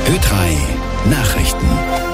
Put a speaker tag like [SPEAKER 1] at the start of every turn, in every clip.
[SPEAKER 1] Ö3 Nachrichten.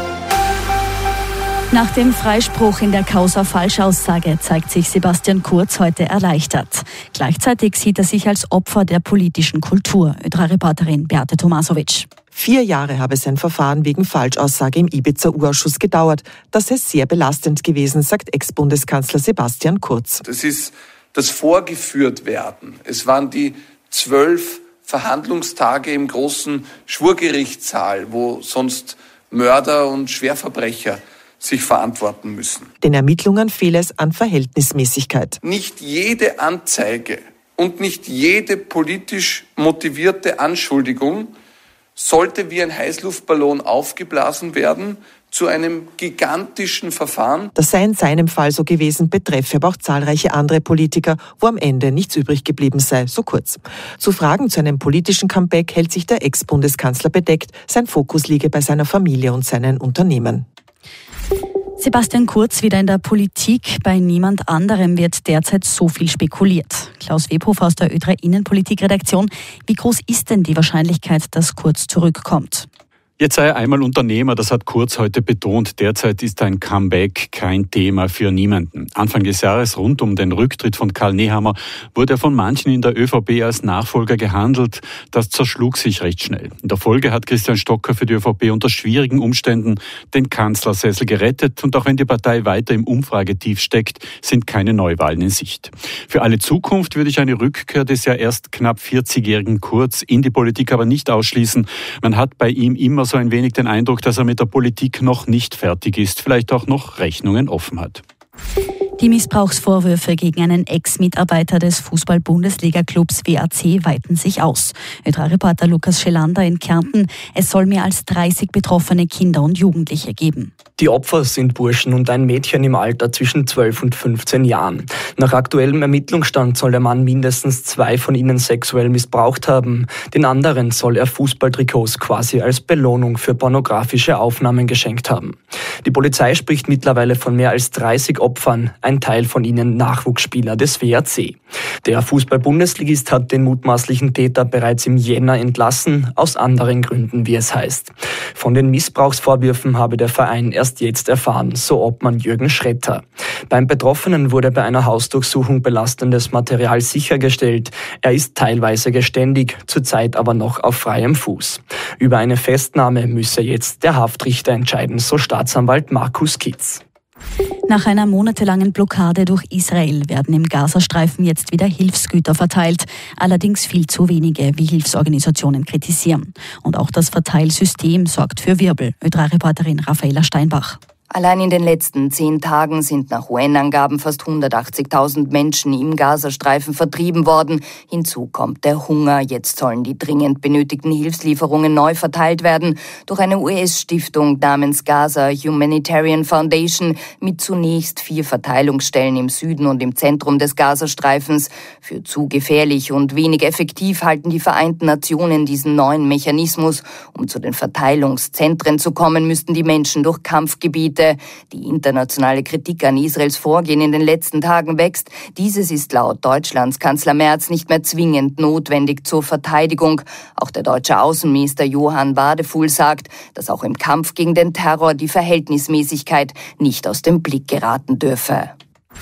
[SPEAKER 2] Nach dem Freispruch in der Causa Falschaussage zeigt sich Sebastian Kurz heute erleichtert. Gleichzeitig sieht er sich als Opfer der politischen Kultur. Ö3-Reporterin Beate Tomasovic.
[SPEAKER 3] 4 Jahre habe sein Verfahren wegen Falschaussage im Ibiza-U-Ausschuss gedauert. Das sei sehr belastend gewesen, sagt Ex-Bundeskanzler Sebastian Kurz.
[SPEAKER 4] Das ist das Vorgeführtwerden. Es waren die 12 Verhandlungstage im großen Schwurgerichtssaal, wo sonst Mörder und Schwerverbrecher sich verantworten müssen.
[SPEAKER 3] Den Ermittlungen fehle es an Verhältnismäßigkeit.
[SPEAKER 4] Nicht jede Anzeige und nicht jede politisch motivierte Anschuldigung sollte wie ein Heißluftballon aufgeblasen werden zu einem gigantischen Verfahren.
[SPEAKER 3] Das sei in seinem Fall so gewesen, betreffe aber auch zahlreiche andere Politiker, wo am Ende nichts übrig geblieben sei, so Kurz. Zu Fragen zu einem politischen Comeback hält sich der Ex-Bundeskanzler bedeckt. Sein Fokus liege bei seiner Familie und seinen Unternehmen.
[SPEAKER 2] Sebastian Kurz wieder in der Politik. Bei niemand anderem wird derzeit so viel spekuliert. Klaus Webhofer aus der Ö3 Innenpolitik-Redaktion. Wie groß ist denn die Wahrscheinlichkeit, dass Kurz zurückkommt?
[SPEAKER 5] Jetzt sei er einmal Unternehmer, das hat Kurz heute betont. Derzeit ist ein Comeback kein Thema für niemanden. Anfang des Jahres, rund um den Rücktritt von Karl Nehammer, wurde er von manchen in der ÖVP als Nachfolger gehandelt. Das zerschlug sich recht schnell. In der Folge hat Christian Stocker für die ÖVP unter schwierigen Umständen den Kanzlersessel gerettet. Und auch wenn die Partei weiter im Umfragetief steckt, sind keine Neuwahlen in Sicht. Für alle Zukunft würde ich eine Rückkehr des ja erst knapp 40-jährigen Kurz in die Politik aber nicht ausschließen. Man hat bei ihm immer so ein wenig den Eindruck, dass er mit der Politik noch nicht fertig ist, vielleicht auch noch Rechnungen offen hat.
[SPEAKER 2] Die Missbrauchsvorwürfe gegen einen Ex-Mitarbeiter des Fußball-Bundesliga-Clubs WAC weiten sich aus. Ö3-Reporter Lukas Schelander in Kärnten. Es soll mehr als 30 betroffene Kinder und Jugendliche geben.
[SPEAKER 6] Die Opfer sind Burschen und ein Mädchen im Alter zwischen 12 und 15 Jahren. Nach aktuellem Ermittlungsstand soll der Mann mindestens 2 von ihnen sexuell missbraucht haben. Den anderen soll er Fußballtrikots quasi als Belohnung für pornografische Aufnahmen geschenkt haben. Die Polizei spricht mittlerweile von mehr als 30 Opfern, ein Teil von ihnen Nachwuchsspieler des WAC. Der Fußball-Bundesligist hat den mutmaßlichen Täter bereits im Jänner entlassen, aus anderen Gründen, wie es heißt. Von den Missbrauchsvorwürfen habe der Verein erst jetzt erfahren, so Obmann Jürgen Schretter. Beim Betroffenen wurde bei einer Hausdurchsuchung belastendes Material sichergestellt. Er ist teilweise geständig, zurzeit aber noch auf freiem Fuß. Über eine Festnahme müsse jetzt der Haftrichter entscheiden, so Staatsanwalt Markus Kitz.
[SPEAKER 2] Nach einer monatelangen Blockade durch Israel werden im Gazastreifen jetzt wieder Hilfsgüter verteilt. Allerdings viel zu wenige, wie Hilfsorganisationen kritisieren. Und auch das Verteilsystem sorgt für Wirbel. Ö3-Reporterin Raffaela Steinbach.
[SPEAKER 7] Allein in den letzten 10 Tagen sind nach UN-Angaben fast 180.000 Menschen im Gazastreifen vertrieben worden. Hinzu kommt der Hunger. Jetzt sollen die dringend benötigten Hilfslieferungen neu verteilt werden durch eine US-Stiftung namens Gaza Humanitarian Foundation mit zunächst 4 Verteilungsstellen im Süden und im Zentrum des Gazastreifens. Für zu gefährlich und wenig effektiv halten die Vereinten Nationen diesen neuen Mechanismus. Um zu den Verteilungszentren zu kommen, müssten die Menschen durch Kampfgebiete. Die internationale Kritik an Israels Vorgehen in den letzten Tagen wächst. Dieses ist laut Deutschlands Kanzler Merz nicht mehr zwingend notwendig zur Verteidigung. Auch der deutsche Außenminister Johann Wadefuhl sagt, dass auch im Kampf gegen den Terror die Verhältnismäßigkeit nicht aus dem Blick geraten dürfe.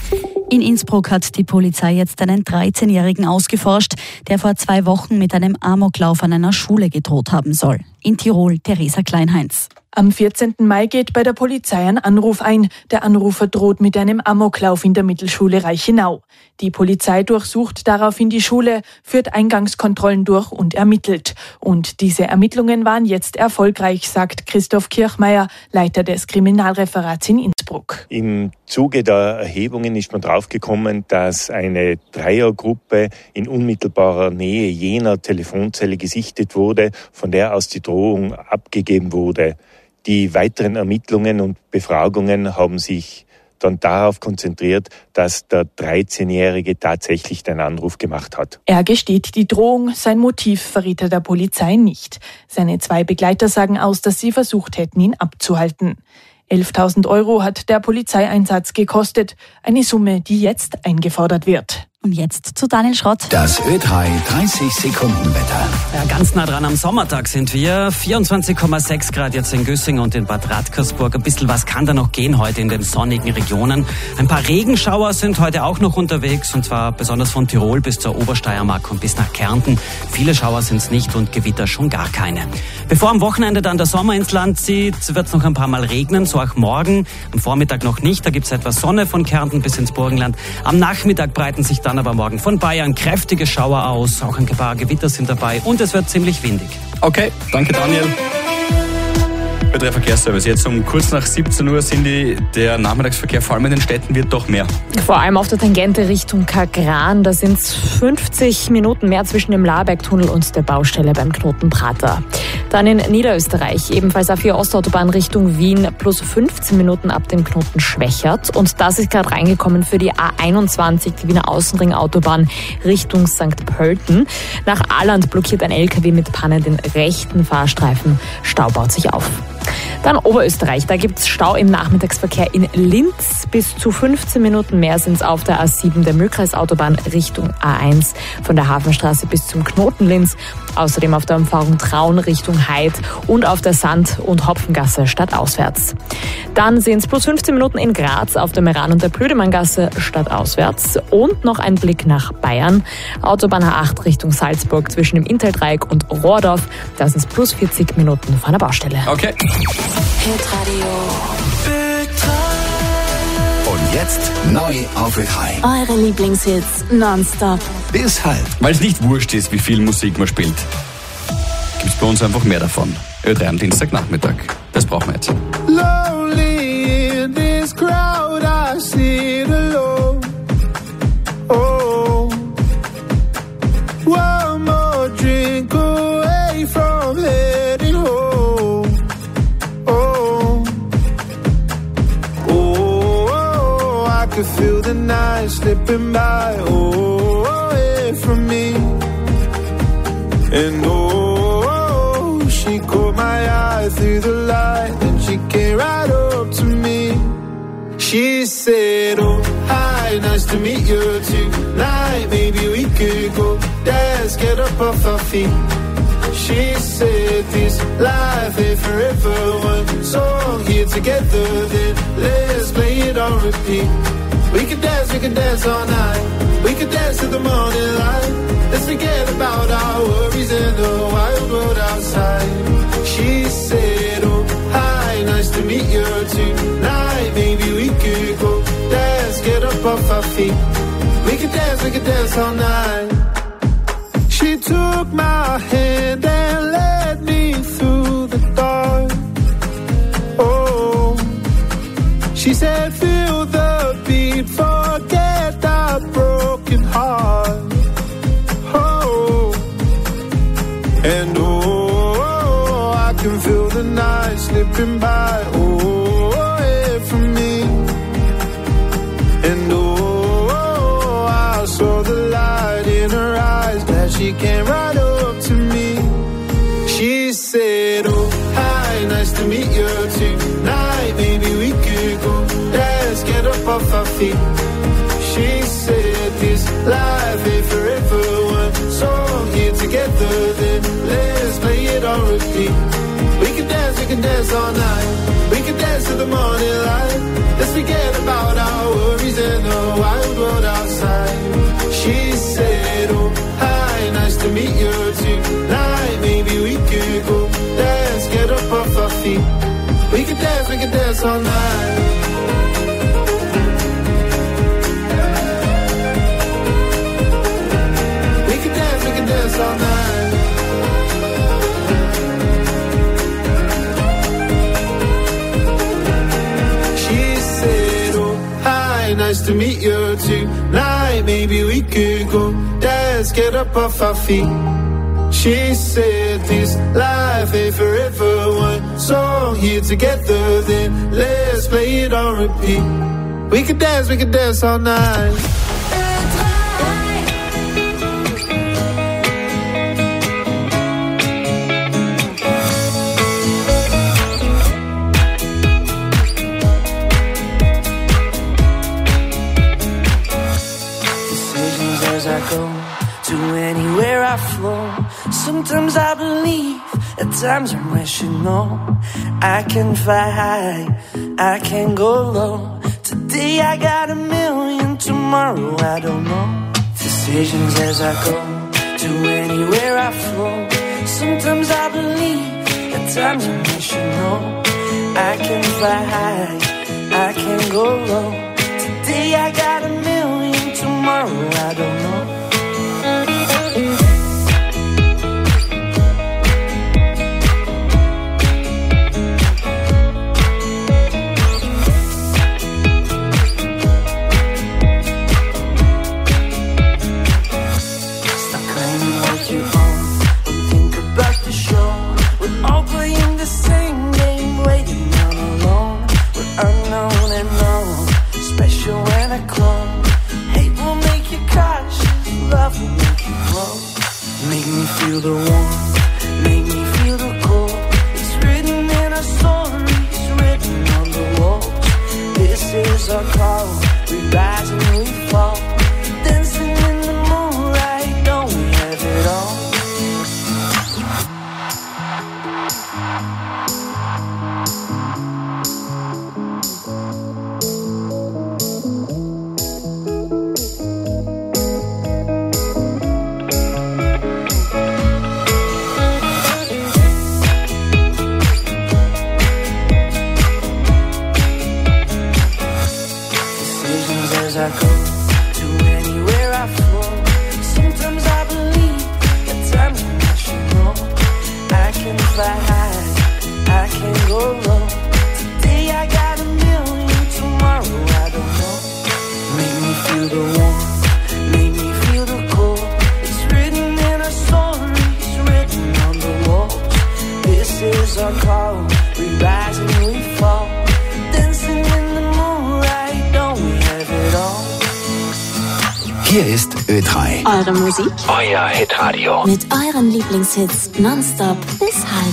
[SPEAKER 2] In Innsbruck hat die Polizei jetzt einen 13-Jährigen ausgeforscht, der vor 2 Wochen mit einem Amoklauf an einer Schule gedroht haben soll. In Tirol, Theresa Kleinheinz.
[SPEAKER 8] Am 14. Mai geht bei der Polizei ein Anruf ein. Der Anrufer droht mit einem Amoklauf in der Mittelschule Reichenau. Die Polizei durchsucht daraufhin die Schule, führt Eingangskontrollen durch und ermittelt. Und diese Ermittlungen waren jetzt erfolgreich, sagt Christoph Kirchmeier, Leiter des Kriminalreferats in Innsbruck.
[SPEAKER 9] Im Zuge der Erhebungen ist man draufgekommen, dass eine Dreiergruppe in unmittelbarer Nähe jener Telefonzelle gesichtet wurde, von der aus die Drohung abgegeben wurde. Die weiteren Ermittlungen und Befragungen haben sich dann darauf konzentriert, dass der 13-Jährige tatsächlich den Anruf gemacht hat.
[SPEAKER 8] Er gesteht die Drohung, sein Motiv verrät er der Polizei nicht. Seine 2 Begleiter sagen aus, dass sie versucht hätten, ihn abzuhalten. 11.000 € hat der Polizeieinsatz gekostet, eine Summe, die jetzt eingefordert wird.
[SPEAKER 2] Und jetzt zu Daniel Schrott.
[SPEAKER 1] Das Ö3 30-Sekunden-Wetter.
[SPEAKER 10] Ja, ganz nah dran am Sommertag sind wir. 24,6 Grad jetzt in Güssing und in Bad Radkersburg. Ein bisschen was kann da noch gehen heute in den sonnigen Regionen. Ein paar Regenschauer sind heute auch noch unterwegs, und zwar besonders von Tirol bis zur Obersteiermark und bis nach Kärnten. Viele Schauer sind es nicht und Gewitter schon gar keine. Bevor am Wochenende dann der Sommer ins Land zieht, wird es noch ein paar Mal regnen, so auch morgen. Am Vormittag noch nicht, da gibt es etwas Sonne von Kärnten bis ins Burgenland. Am Nachmittag breiten sich dann aber morgen von Bayern kräftige Schauer aus. Auch ein paar Gewitter sind dabei und es wird ziemlich windig.
[SPEAKER 11] Okay, danke Daniel. Ö3 Verkehrsservice. Jetzt um kurz nach 17 Uhr der Nachmittagsverkehr vor allem in den Städten wird doch mehr.
[SPEAKER 12] Vor allem auf der Tangente Richtung Kagran. Da sind es 50 Minuten mehr zwischen dem Lahrbergtunnel und der Baustelle beim Knoten Prater. Dann in Niederösterreich, ebenfalls A4 Ostautobahn Richtung Wien, plus 15 Minuten ab dem Knoten Schwächert. Und das ist gerade reingekommen für die A21, die Wiener Außenringautobahn Richtung St. Pölten. Nach Ahland blockiert ein LKW mit Panne den rechten Fahrstreifen. Stau baut sich auf. Dann Oberösterreich, da gibt es Stau im Nachmittagsverkehr in Linz. Bis zu 15 Minuten mehr sind es auf der A7 der Mühlkreisautobahn Richtung A1 von der Hafenstraße bis zum Knoten Linz. Außerdem auf der Umfahrung Traun Richtung Heid und auf der Sand- und Hopfengasse stadtauswärts. Dann sind es plus 15 Minuten in Graz auf der Meran- und der Blödemanngasse stadtauswärts. Und noch ein Blick nach Bayern. Autobahn A8 Richtung Salzburg zwischen dem Inntal-Dreieck und Rohrdorf. Da sind es plus 40 Minuten von der Baustelle.
[SPEAKER 11] Okay.
[SPEAKER 1] Hitradio Ö3. Und jetzt neu auf Ö3.
[SPEAKER 2] Eure Lieblingshits nonstop.
[SPEAKER 1] Bis halb.
[SPEAKER 11] Weil es nicht wurscht ist, wie viel Musik man spielt, gibt es bei uns einfach mehr davon. Ö3 am Dienstagnachmittag. Das brauchen wir jetzt.
[SPEAKER 13] Lonely in this crowd, I sit alone. Oh, one more drink away from heading home. I could feel the night slipping by, away from me. And she caught my eye through the light, and she came right up to me. She said, oh, hi, nice to meet you tonight. Maybe we could go dance, get up off our feet. She said this life ain't forever, one song here together, then let's play it on repeat. We can dance all night, we can dance to the morning light. Let's forget about our worries and the wild world outside. She said, oh, hi, nice to meet you tonight. Maybe we could go dance, get up off our feet. We can dance all night. She took my hand and led me through the dark. Oh, she said, feel the beat, forget our broken heart. Oh, and I can feel the night slipping by, away from me. And I saw the light in her eyes, glad she came right up to me. She said, oh, hi, nice to meet you tonight. Maybe we could go dance, get up off our feet. She said this life ain't forever, one song here together, then let's play it on repeat. We can dance all night, we can dance to the morning light. Let's forget about our worries and the wild world outside. She said, oh, hi, nice to meet you tonight. Maybe we could go dance, get up off our feet. We can dance all night. We can dance all night. She said, oh, hi, nice to meet you tonight. Maybe we could go dance, get up off our feet. She said this life ain't forever, one song here together, then let's play it on repeat. We can dance all night.
[SPEAKER 14] Sometimes I believe, at times I'm rational. I can fly high, I can go low. Today I got 1,000,000, tomorrow I don't know. Decisions as I go, to anywhere I flow. Sometimes I believe, at times I'm rational. I can fly high, I can go low. Today I got 1,000,000, tomorrow I don't know. Feel the warmth, make me feel the cold. It's written in our stories, written on the walls. This is our call, we rise and we fall. Dancing in the moonlight, don't we have it all? I go to anywhere I flow. Sometimes I believe, at times I'm rational. I can fly high, I can go low. Today I got 1,000,000, tomorrow I don't know. Make me feel the warmth, make me feel the cold. It's written in our stories, written on the walls. This is our call, we rise and we fall. Dancing in the moonlight, don't we have it all?
[SPEAKER 1] Hier ist Ö3.
[SPEAKER 2] Eure Musik.
[SPEAKER 1] Euer Hitradio.
[SPEAKER 2] Mit euren Lieblingshits nonstop bis halb.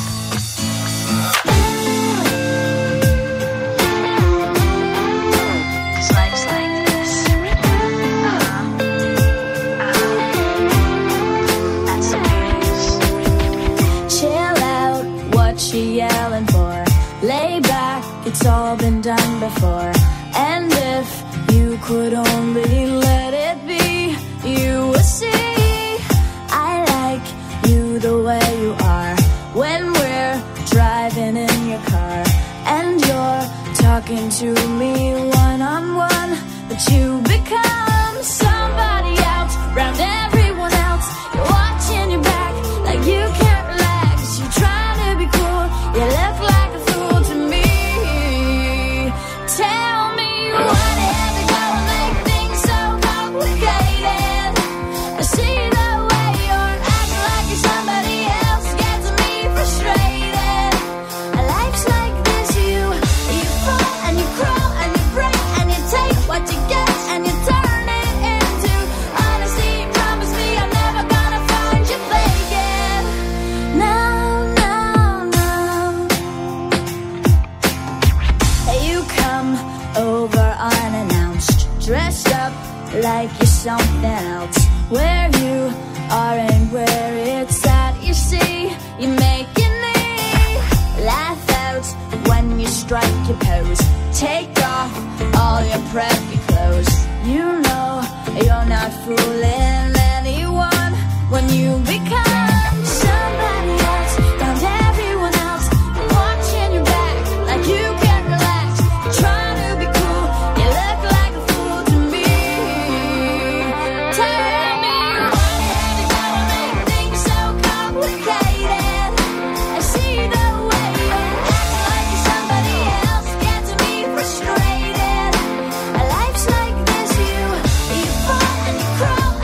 [SPEAKER 15] Chill out, what you yelling for? Lay back, it's all been done before. And if you could only let it be, you would see I like you the way you are. When we're driving in your car and you're talking to me one-on-one, but you become somebody else, round everyone else. You're watching your back like you can't relax. You're trying to be cool, you look like a fool to me. Tell me what is it gonna make things so complicated? I see the way you're acting like you're somebody else, gets me frustrated. Life's like this, you fall and you crawl and you break and you take what you get and you turn it into honesty. Promise me I'm never gonna find you faking. No, no, no. You come over unannounced, dressed up like you're something else. Where you are and where it's at, you see, you're making me laugh out when you strike your pose. Take off all your preppy clothes. You know you're not fooling anyone when you become somebody else, found everyone else. You're watching your back like you can't relax. You're trying to be cool, you look like a fool to me. Tell me what is it gonna make things so complicated? I see the way you're acting like you're somebody else, gets me frustrated. Life's like this, you fall and you crawl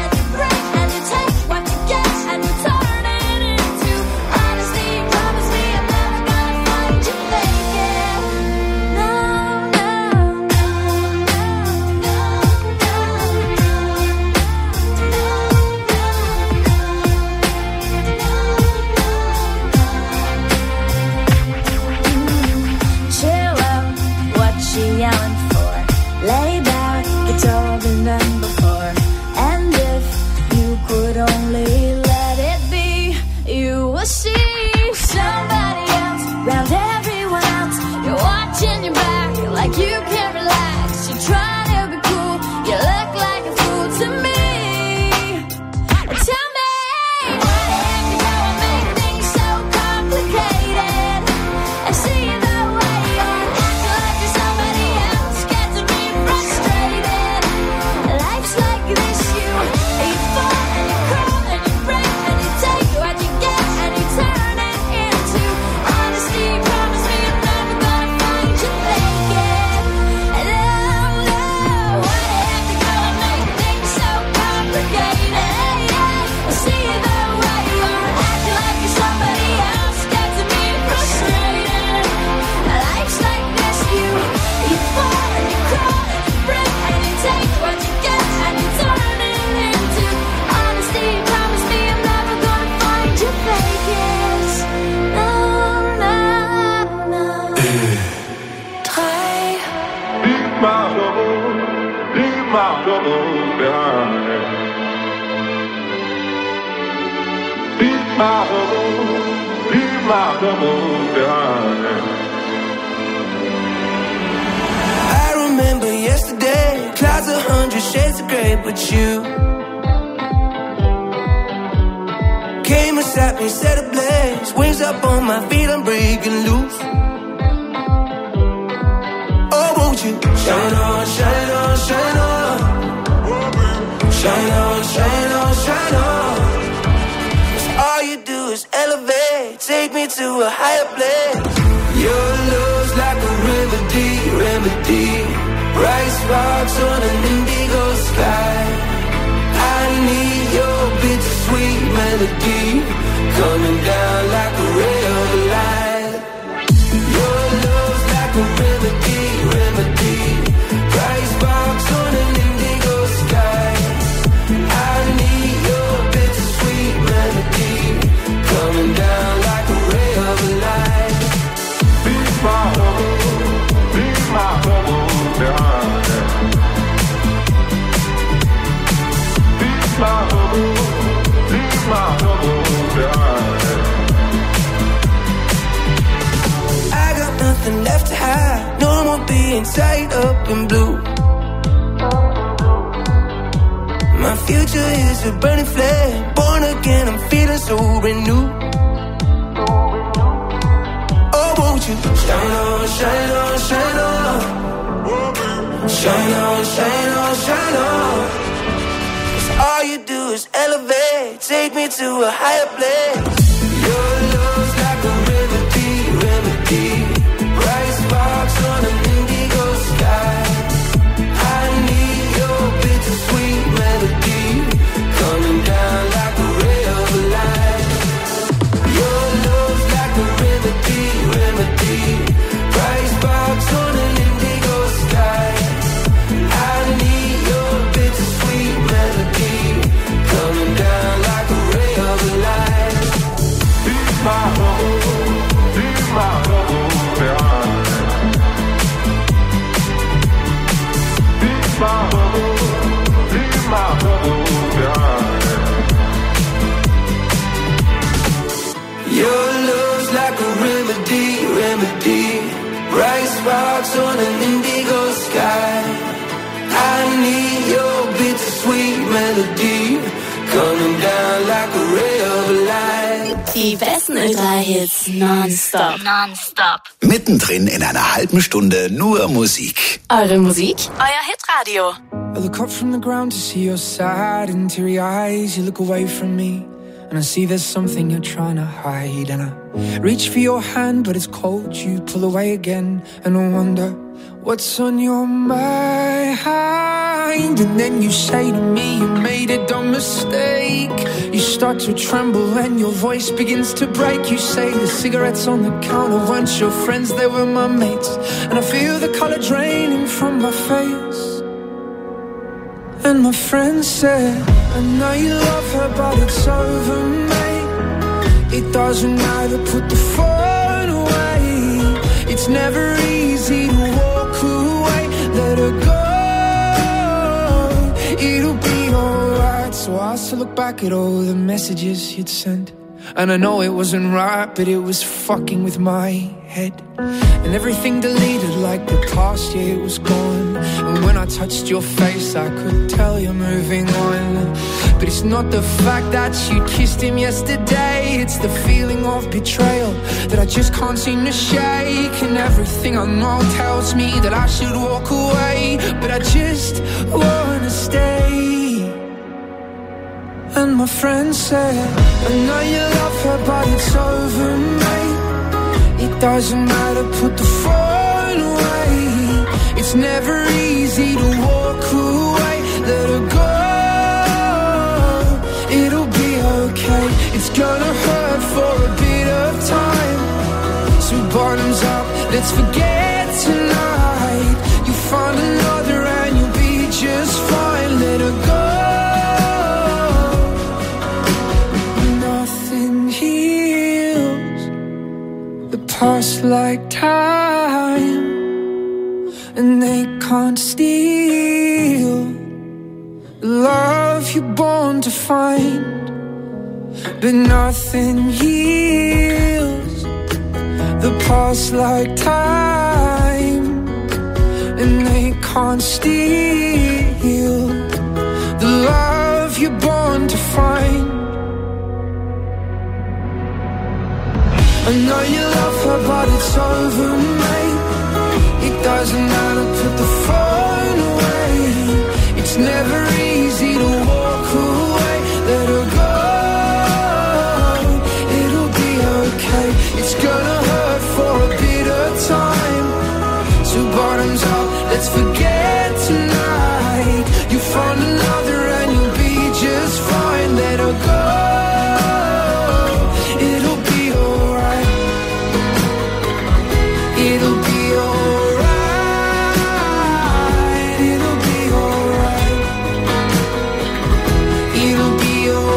[SPEAKER 13] my troubles behind. Leave my troubles behind.
[SPEAKER 14] I remember yesterday, clouds 100 shades of grey, but you came and sat me, set ablaze, wings up on my feet, I'm breaking loose. Oh, won't you shine on, shine on, shine on, shine on, shine on, shine on. 'Cause all you do is elevate, take me to a higher place. Your love's like a remedy, remedy. Bright sparks on an indigo sky. I need your bittersweet melody, coming down like a ray of light. Your love's like a remedy, remedy. Bright sparks on an indigo sky. I need your bittersweet melody, coming down like a ray of light.
[SPEAKER 13] Leave my troubles behind. Leave my troubles behind.
[SPEAKER 14] I got nothing left to hide, no more being tied up in blue. My future is a burning flame, born again, I'm feeling so renewed. Oh, won't you shine on, shine on, shine on, shine on, shine on, shine on. 'Cause all you do is elevate, take me to a higher place. Your love's like a remedy, remedy. Bright sparks on an indigo sky. I need your bittersweet melody, coming down like a ray of light. Your love's like a remedy, remedy. Bright sparks on an indigo sky. I need your bittersweet melody, coming down like a ray of light.
[SPEAKER 13] Leave my troubles behind. Leave my troubles behind.
[SPEAKER 14] Your love's like a remedy, remedy. Bright sparks on an indigo sky. I need your bittersweet melody, coming down like a ray of light.
[SPEAKER 16] Die besten Ö3-Hits nonstop.
[SPEAKER 1] Mittendrin in einer halben Stunde nur Musik.
[SPEAKER 16] Eure Musik, euer Hitradio.
[SPEAKER 17] I look up from the ground to see your sad and teary eyes. You look away from me and I see there's something you're trying to hide. And I reach for your hand but it's cold. You pull away again and I wonder what's on your mind. And then you say to me you made a dumb mistake. You start to tremble and your voice begins to break. You say the cigarettes on the counter weren't your friends, they were my mates. And I feel the color draining from my face. And my friend said, I know you love her but it's over, mate. It doesn't matter, put the phone away. It's never easy to walk away. Let her go, it'll be alright. So I still look back at all the messages you'd sent. And I know it wasn't right, but it was fucking with my head. And everything deleted like the past year it was gone. And when I touched your face I could tell you're moving on. But it's not the fact that you kissed him yesterday. It's the feeling of betrayal that I just can't seem to shake. And everything I know tells me that I should walk away, but I just wanna stay. And my friend said, I know you love her but it's over, mate. It doesn't matter, put the phone away. It's never easy to walk away. Let her go, it'll be okay. It's gonna hurt for a bit of time. So bottoms up, let's forget tonight. You find another and you'll be just fine. Let her go. Past like time, and they can't steal the love you're born to find. But nothing heals the past like time, and they can't steal the love you're born to find. I know you love her, but it's over, mate. It doesn't matter, put the phone away. It's never easy to walk away. Let her go, it'll be okay. It's gonna hurt for a bit of time. So bottoms up, let's forget tonight. You find another and you'll be just fine. Let her go, it'll be alright. It'll be alright. It'll be alright. It'll be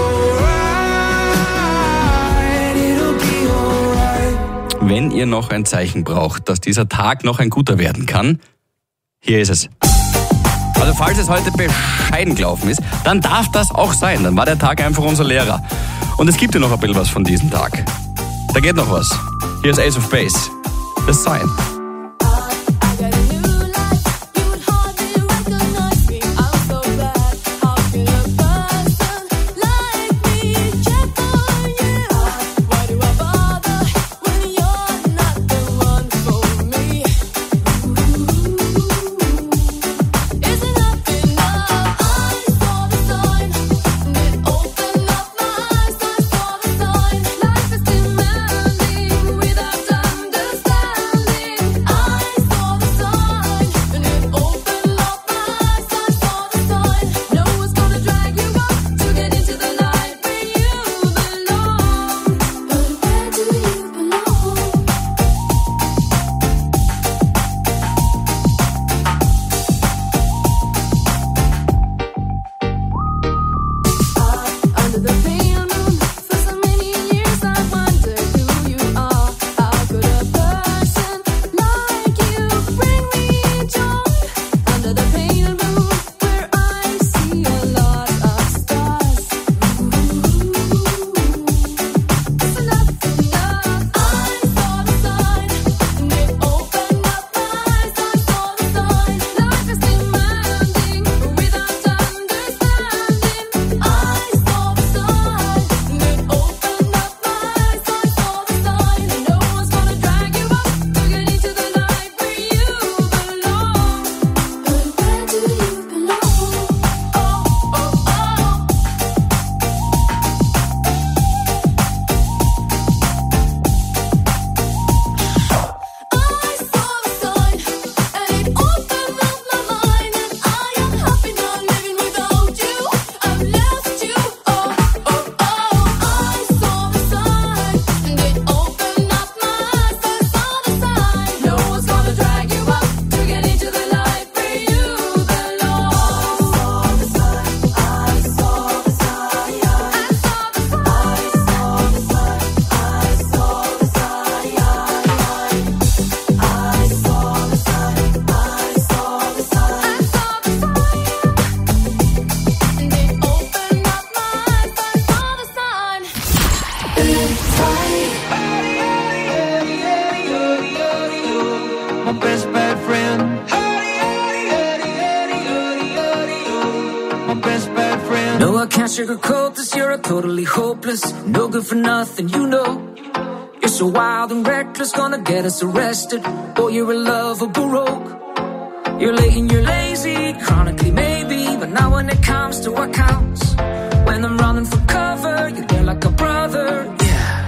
[SPEAKER 17] alright. It'll be alright.
[SPEAKER 11] Wenn ihr noch ein Zeichen braucht, dass dieser Tag noch ein guter werden kann, hier ist es. Also falls es heute bescheiden gelaufen ist, dann darf das auch sein. Dann war der Tag einfach unser Lehrer. Und es gibt ja noch ein bisschen was von diesem Tag. Da geht noch was. Hier ist Ace of Base. The Sign.
[SPEAKER 18] No, I can't sugarcoat this, you're totally hopeless. No good for nothing, you know. You're so wild and reckless, gonna get us arrested. Boy, you're a lovable rogue. You're late and you're lazy, chronically maybe. But now when it comes to what counts, when I'm running for cover, you're there like a brother, yeah.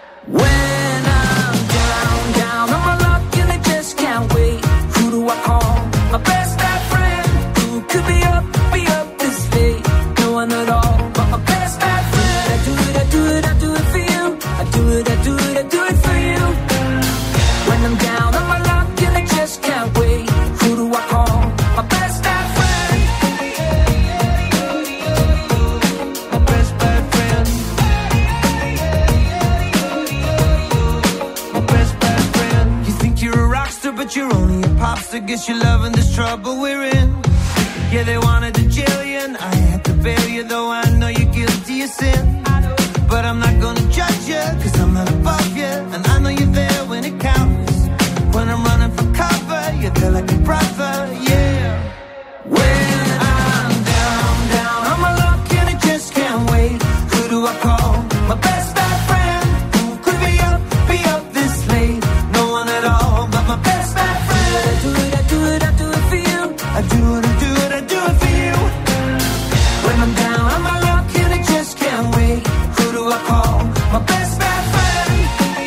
[SPEAKER 18] When I'm down on my luck and I just can't wait. Who do I call? My best bad friend, who could be up this late? No one at all, but my best bad friend. I do it for you. I do it for you. When I'm down on my luck and I just can't wait. Who do I call? My best bad friend. My best bad friend. My best bad friend. You think you're a rock star, but
[SPEAKER 14] but you're only a popster. Guess you're loving this trouble we're in. Yeah, they wanted to jail you, and I had to bail you, though I know you're guilty of sin. But I'm not gonna judge you, cause I'm not above you, and I know you're there when it counts. When I'm running for cover, you're there like a brother, yeah. When I'm down on my luck and I just can't wait. Who do I call? My best bad friend. Who could be up this late? No one at all but my best bad friend. I do it for you. I do it for you. When I'm down on my luck and I just can't wait. Who do I call? My best bad friend.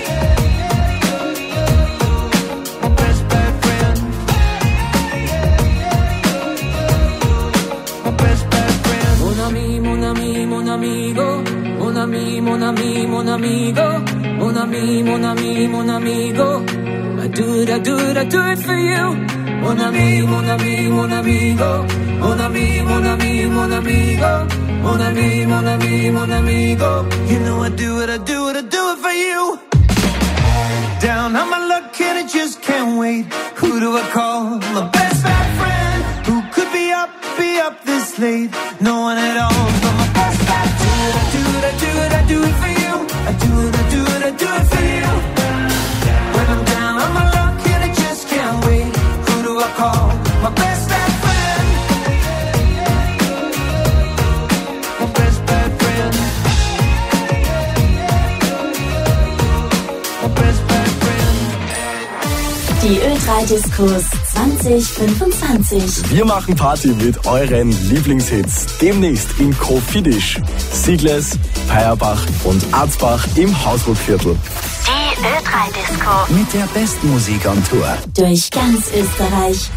[SPEAKER 14] My best bad friend. My best bad friend.
[SPEAKER 18] Mon ami, mon ami, mon amigo. Mon ami, mon ami, mon amigo. Mon ami, mon ami, mon amigo. I do it for you. Mon ami, mon ami, mon amigo. Mon ami, mon ami, mon amigo. Mon ami, mon ami, mon amigo.
[SPEAKER 14] You know I do it for you. Down on my luck and I just can't wait. Who do I call? My best bad friend. Who could be up this late? No one at all but my best bad friend. I do it for you. I do it for you. When I'm down on my luck and I just can't wait. Who do I call? My best bad friend. My best bad friend. My best bad friend.
[SPEAKER 16] Die Ö3-Diskurs 2025.
[SPEAKER 19] Wir machen Party mit euren Lieblingshits. Demnächst in Kofidis, Sigles, Peierbach und Arzbach im Hausburgviertel.
[SPEAKER 16] Die Ö3-Disco.
[SPEAKER 1] Mit der besten Musik on Tour.
[SPEAKER 16] Durch ganz Österreich.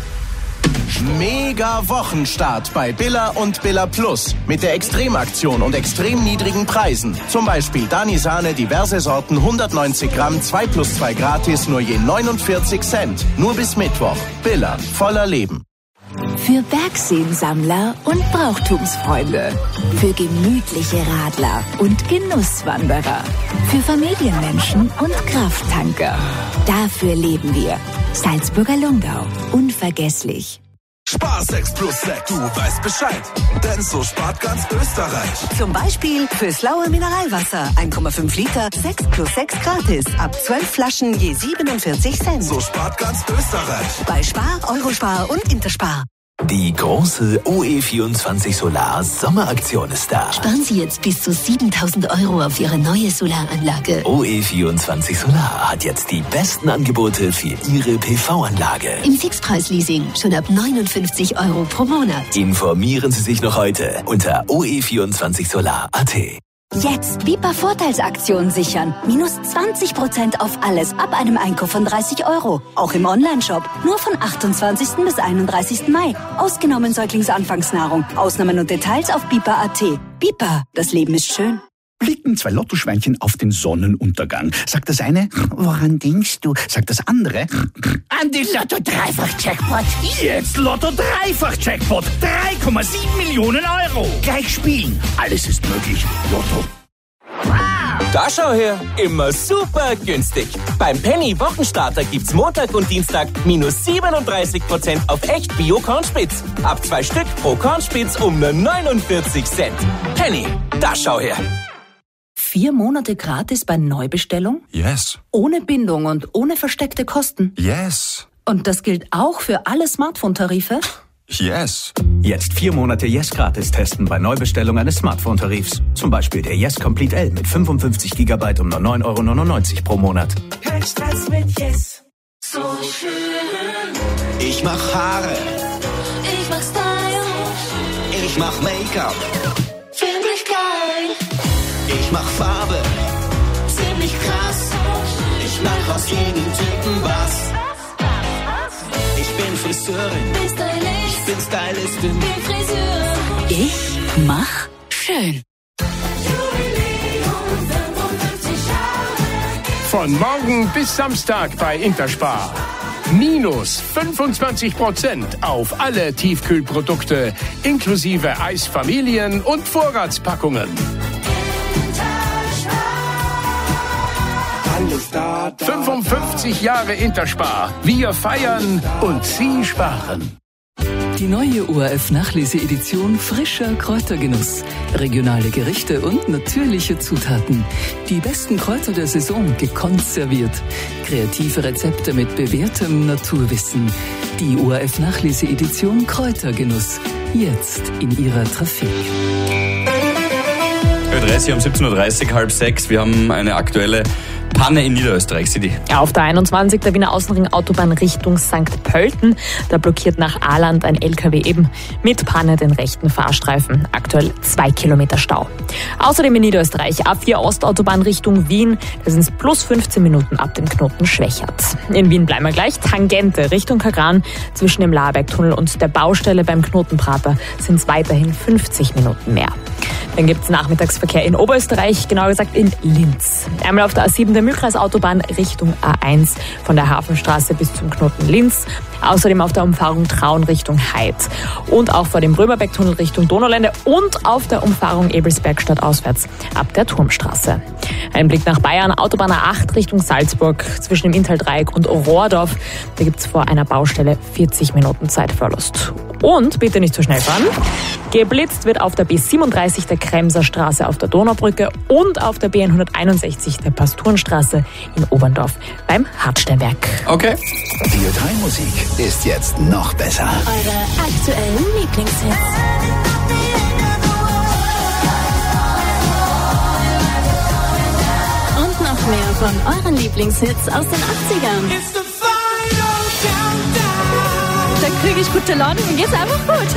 [SPEAKER 20] Mega Wochenstart bei Billa und Billa Plus. Mit der Extremaktion und extrem niedrigen Preisen. Zum Beispiel Dani Sahne, diverse Sorten, 190 Gramm, 2+2 gratis, nur je 49 Cent. Nur bis Mittwoch. Billa, voller Leben.
[SPEAKER 21] Für Bergseensammler und Brauchtumsfreunde. Für gemütliche Radler und Genusswanderer. Für Familienmenschen und Krafttanker. Dafür leben wir. Salzburger Lungau. Unvergesslich.
[SPEAKER 22] Spar 6 plus Sekt, du weißt Bescheid. Denn so spart ganz Österreich.
[SPEAKER 23] Zum Beispiel fürs laue Mineralwasser. 1,5 Liter, 6 plus 6 gratis. Ab 12 Flaschen je 47 Cent.
[SPEAKER 22] So spart ganz Österreich.
[SPEAKER 23] Bei Spar, Eurospar und Interspar.
[SPEAKER 1] Die große OE24 Solar Sommeraktion ist da.
[SPEAKER 24] Sparen Sie jetzt bis zu 7.000 € auf Ihre neue Solaranlage.
[SPEAKER 1] OE24 Solar hat jetzt die besten Angebote für Ihre PV-Anlage.
[SPEAKER 24] Im Fixpreisleasing schon ab 59 € pro Monat.
[SPEAKER 1] Informieren Sie sich noch heute unter oe24solar.at.
[SPEAKER 25] Jetzt Bipa-Vorteilsaktion sichern. Minus 20% auf alles ab einem Einkauf von 30 €. Auch im Onlineshop. Nur von 28. bis 31. Mai. Ausgenommen Säuglingsanfangsnahrung. Ausnahmen und Details auf bipa.at. Bipa, das Leben ist schön.
[SPEAKER 1] Blicken zwei Lottoschweinchen auf den Sonnenuntergang. Sagt das eine, woran denkst du? Sagt das andere, an die Lotto-Dreifach-Jackpot. Jetzt Lotto-Dreifach-Jackpot. 3,7 Millionen €. Gleich spielen. Alles ist möglich. Lotto.
[SPEAKER 26] Da schau her, immer super günstig. Beim Penny Wochenstarter gibt's Montag und Dienstag minus 37% auf echt Bio-Kornspitz. Ab 2 Stück pro Kornspitz um nur 49 Cent. Penny, da schau her.
[SPEAKER 21] 4 Monate gratis bei Neubestellung?
[SPEAKER 22] Yes.
[SPEAKER 21] Ohne Bindung und ohne versteckte Kosten?
[SPEAKER 22] Yes.
[SPEAKER 21] Und das gilt auch für alle Smartphone-Tarife?
[SPEAKER 22] Yes.
[SPEAKER 27] Jetzt 4 Monate Yes gratis testen bei Neubestellung eines Smartphone-Tarifs. Zum Beispiel der Yes Complete L mit 55 GB um nur 9,99 € pro Monat.
[SPEAKER 14] Kein Stress mit Yes. So schön.
[SPEAKER 28] Ich mach Haare.
[SPEAKER 14] Ich mach Style.
[SPEAKER 28] Ich mach Make-up.
[SPEAKER 14] Find ich geil.
[SPEAKER 28] Ich mach Farbe.
[SPEAKER 14] Ziemlich krass.
[SPEAKER 28] Ich mach aus jedem Typen was. Ich bin Friseurin.
[SPEAKER 14] Bin stylisch.
[SPEAKER 28] Ich bin Stylistin.
[SPEAKER 14] Bin Friseur.
[SPEAKER 24] Ich mach schön.
[SPEAKER 29] Von morgen bis Samstag bei Interspar. Minus 25% auf alle Tiefkühlprodukte, inklusive Eisfamilien und Vorratspackungen.
[SPEAKER 14] Alles da,
[SPEAKER 29] 55 Jahre Interspar. Wir feiern und Sie sparen.
[SPEAKER 3] Die neue ORF-Nachlese-Edition Frischer Kräutergenuss. Regionale Gerichte und natürliche Zutaten. Die besten Kräuter der Saison gekonnt serviert. Kreative Rezepte mit bewährtem Naturwissen. Die ORF-Nachlese-Edition Kräutergenuss. Jetzt in Ihrer Trafik.
[SPEAKER 11] 30 um 17.30 Uhr, halb 6. Wir haben eine aktuelle Panne in Niederösterreich, City.
[SPEAKER 4] Auf der 21 der Wiener Außenring-Autobahn Richtung St. Pölten. Da blockiert nach Ahland ein LKW eben mit Panne den rechten Fahrstreifen. Aktuell 2 Kilometer Stau. Außerdem in Niederösterreich A4 Ostautobahn Richtung Wien. Da sind es plus 15 Minuten ab dem Knoten Schwächert. In Wien bleiben wir gleich. Tangente Richtung Kagran zwischen dem Labergtunnel und der Baustelle beim Knotenprater sind es weiterhin 50 Minuten mehr. Dann gibt es Nachmittagsverkehr in Oberösterreich, genauer gesagt in Linz. Einmal auf der A7 der Mühlkreisautobahn Richtung A1 von der Hafenstraße bis zum Knoten Linz. Außerdem auf der Umfahrung Traun Richtung Heid. Und auch vor dem Römerbecktunnel Richtung Donaulände und auf der Umfahrung Ebelsberg stadtauswärts ab der Turmstraße. Ein Blick nach Bayern, Autobahn A8 Richtung Salzburg zwischen dem Inntal-Dreieck und Rohrdorf. Da gibt es vor einer Baustelle 40 Minuten Zeitverlust. Und bitte nicht zu schnell fahren. Geblitzt wird auf der B37 der Kremser Straße auf der Donaubrücke und auf der B161 der Pastorenstraße in Oberndorf beim Hartsteinberg.
[SPEAKER 11] Okay.
[SPEAKER 1] Die Ö3-Musik ist jetzt noch besser.
[SPEAKER 16] Eure aktuellen Lieblingshits. Und noch mehr von euren Lieblingshits aus den 80ern.
[SPEAKER 2] Da kriege ich gute Laune und geht's einfach gut.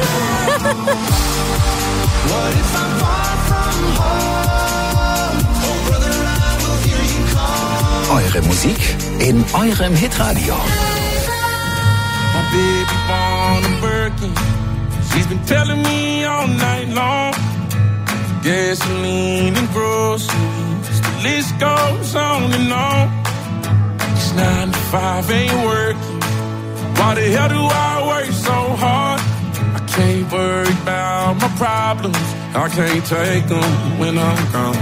[SPEAKER 1] Eure Musik in eurem Hitradio.
[SPEAKER 28] My baby born a Birkin. She's been telling me all night long. Gasoline and groceries, the list goes on and on. It's 9 to 5, ain't working. Why the hell do I work so hard? I can't worry about my problems. I can't take them when I'm gone.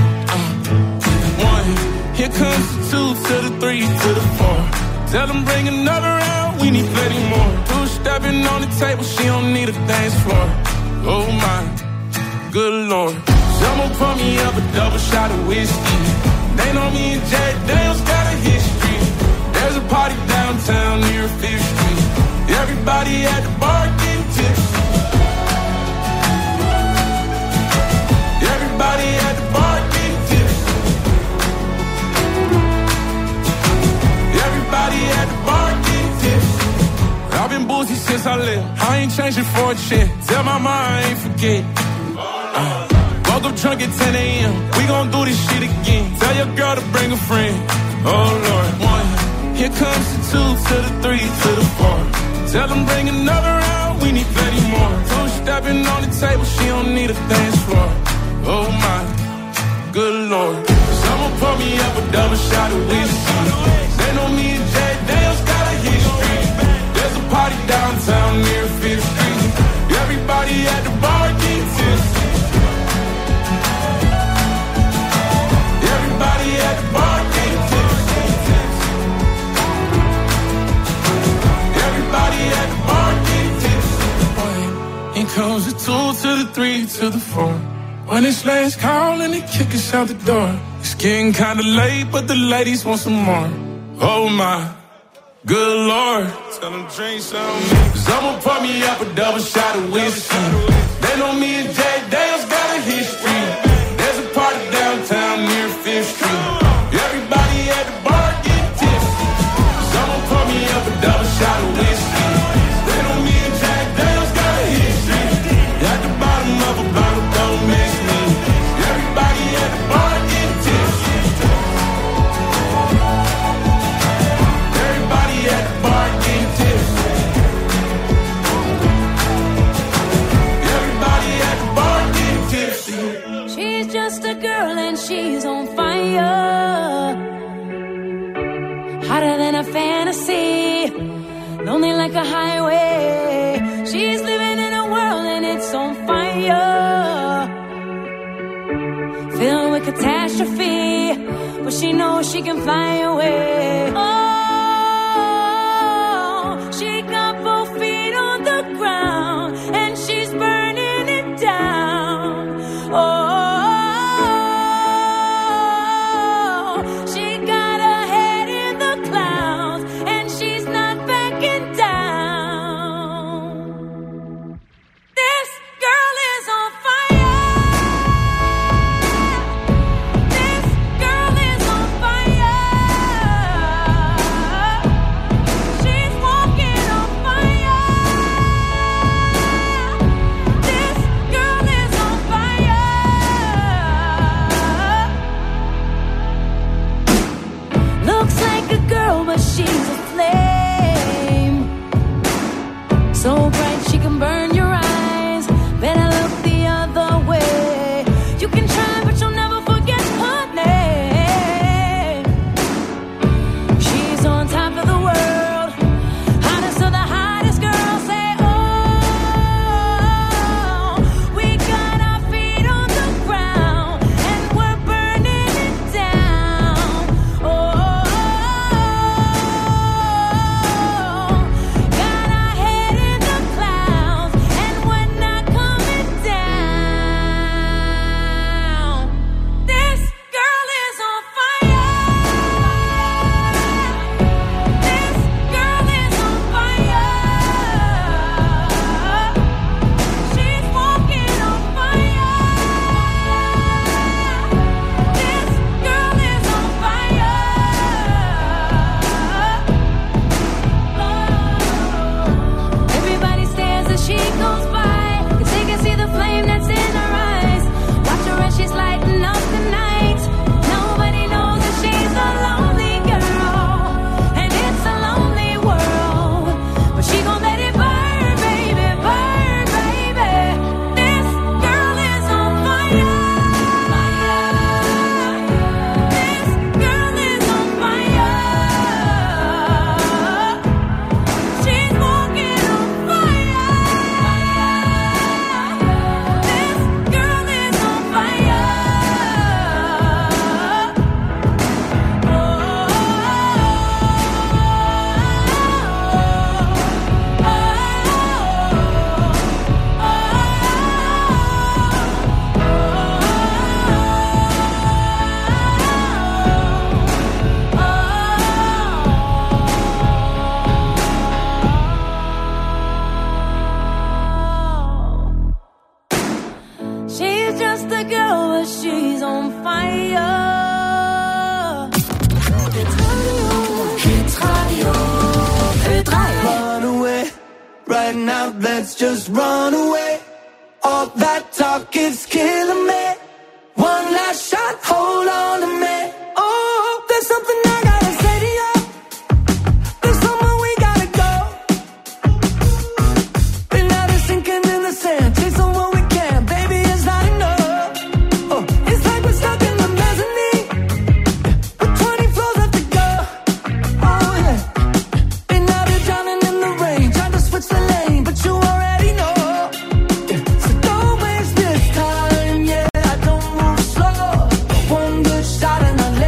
[SPEAKER 28] 1, here comes the 2 to the 3 to the 4. Tell them bring another round, we need plenty more. 2 stepping on the table, she don't need a dance floor. Oh my, good Lord. Someone pour me up a double shot of whiskey. They know me and Jack Daniels got a history. There's a party downtown near 5th Street. Everybody at the bar getting tipsy. Everybody at the bar getting tipsy. Everybody at the bar getting tipsy. I've been boozy since I left. I ain't changing for a check. Tell my mom I ain't forget. Woke up drunk at 10 a.m. We gon' do this shit again. Tell your girl to bring a friend. Oh Lord. 1, here comes the 2 to the 3 to the 4. Tell them bring another round, we need plenty more. 2 stepping on the table, she don't need a dance floor. Oh my, good Lord. Someone pour me up a double shot of whiskey. They know me and Jack Daniels got a history. There's a party downtown near 5th Street. Everybody at the bar getting tipsy. Everybody at the bar getting tipsy. Everybody at the bar getting tipsy. Here comes the 2 to the 3 to the 4. When it's last call and they kick us out the door. It's getting kinda late, but the ladies want some more. Oh my, good Lord. Tell them drink some. Someone pour me up a double shot of whiskey. They know me and Jack Daniels got a history. There's a party downtown near 5th Street. Everybody at the bar getting tipsy. Someone pour me up a double shot of whiskey. They know me and Jack Daniels got a history. At the bottom of a bottle, don't miss me. Everybody at the bar getting tipsy. Everybody at the bar getting tipsy. Everybody at the bar getting tipsy.
[SPEAKER 15] She's just a girl and she's on fire. Hotter than a fantasy. Lonely like a highway. She's living in a world and it's on fire. Filled with catastrophe. But
[SPEAKER 5] she knows she can fly away. Oh, she got both feet on the ground and she's burning it down. Oh, she got her head in the clouds and she's not backing down. This girl is on fire. This girl is on fire. She's walking on fire. This girl is on fire. Looks like a girl, but she's a flame. So bright she can burn your eyes. Better look the other way. You can try, but you'll never forget her name. She's on top of the world, hottest of the hottest girls. Say, oh, we got our feet on the ground and we're burning it down. Oh, got our head in the clouds and we're not coming down. This girl is on fire. This girl is on fire. She's walking on fire. This girl is on fire. Everybody stares as she goes by, 'cause they can see the flame that's in her eyes. Watch her as she's lighting up the night. Nobody knows that she's a lonely girl, and it's a lonely world. But she gon' let it burn, baby, burn, baby. This girl is on fire. This girl is on fire. She's walking on fire. This girl is on fire. She's just a girl, but she's on fire.
[SPEAKER 14] Run away, right now, let's just run away. All that talk is killing me. One last shot, hold on to me. Oh, there's something I gotta say to you. There's somewhere we gotta go. Been out here sinking in the sand, chasing what we can, baby, it's not enough. Oh, it's like we're stuck in the mezzanine, with 20 floors left to go. Oh yeah, been out here drowning in the rain, trying to switch the lane, but you already know. Yeah, so don't waste this time, yeah, I don't move slow. One good shot and I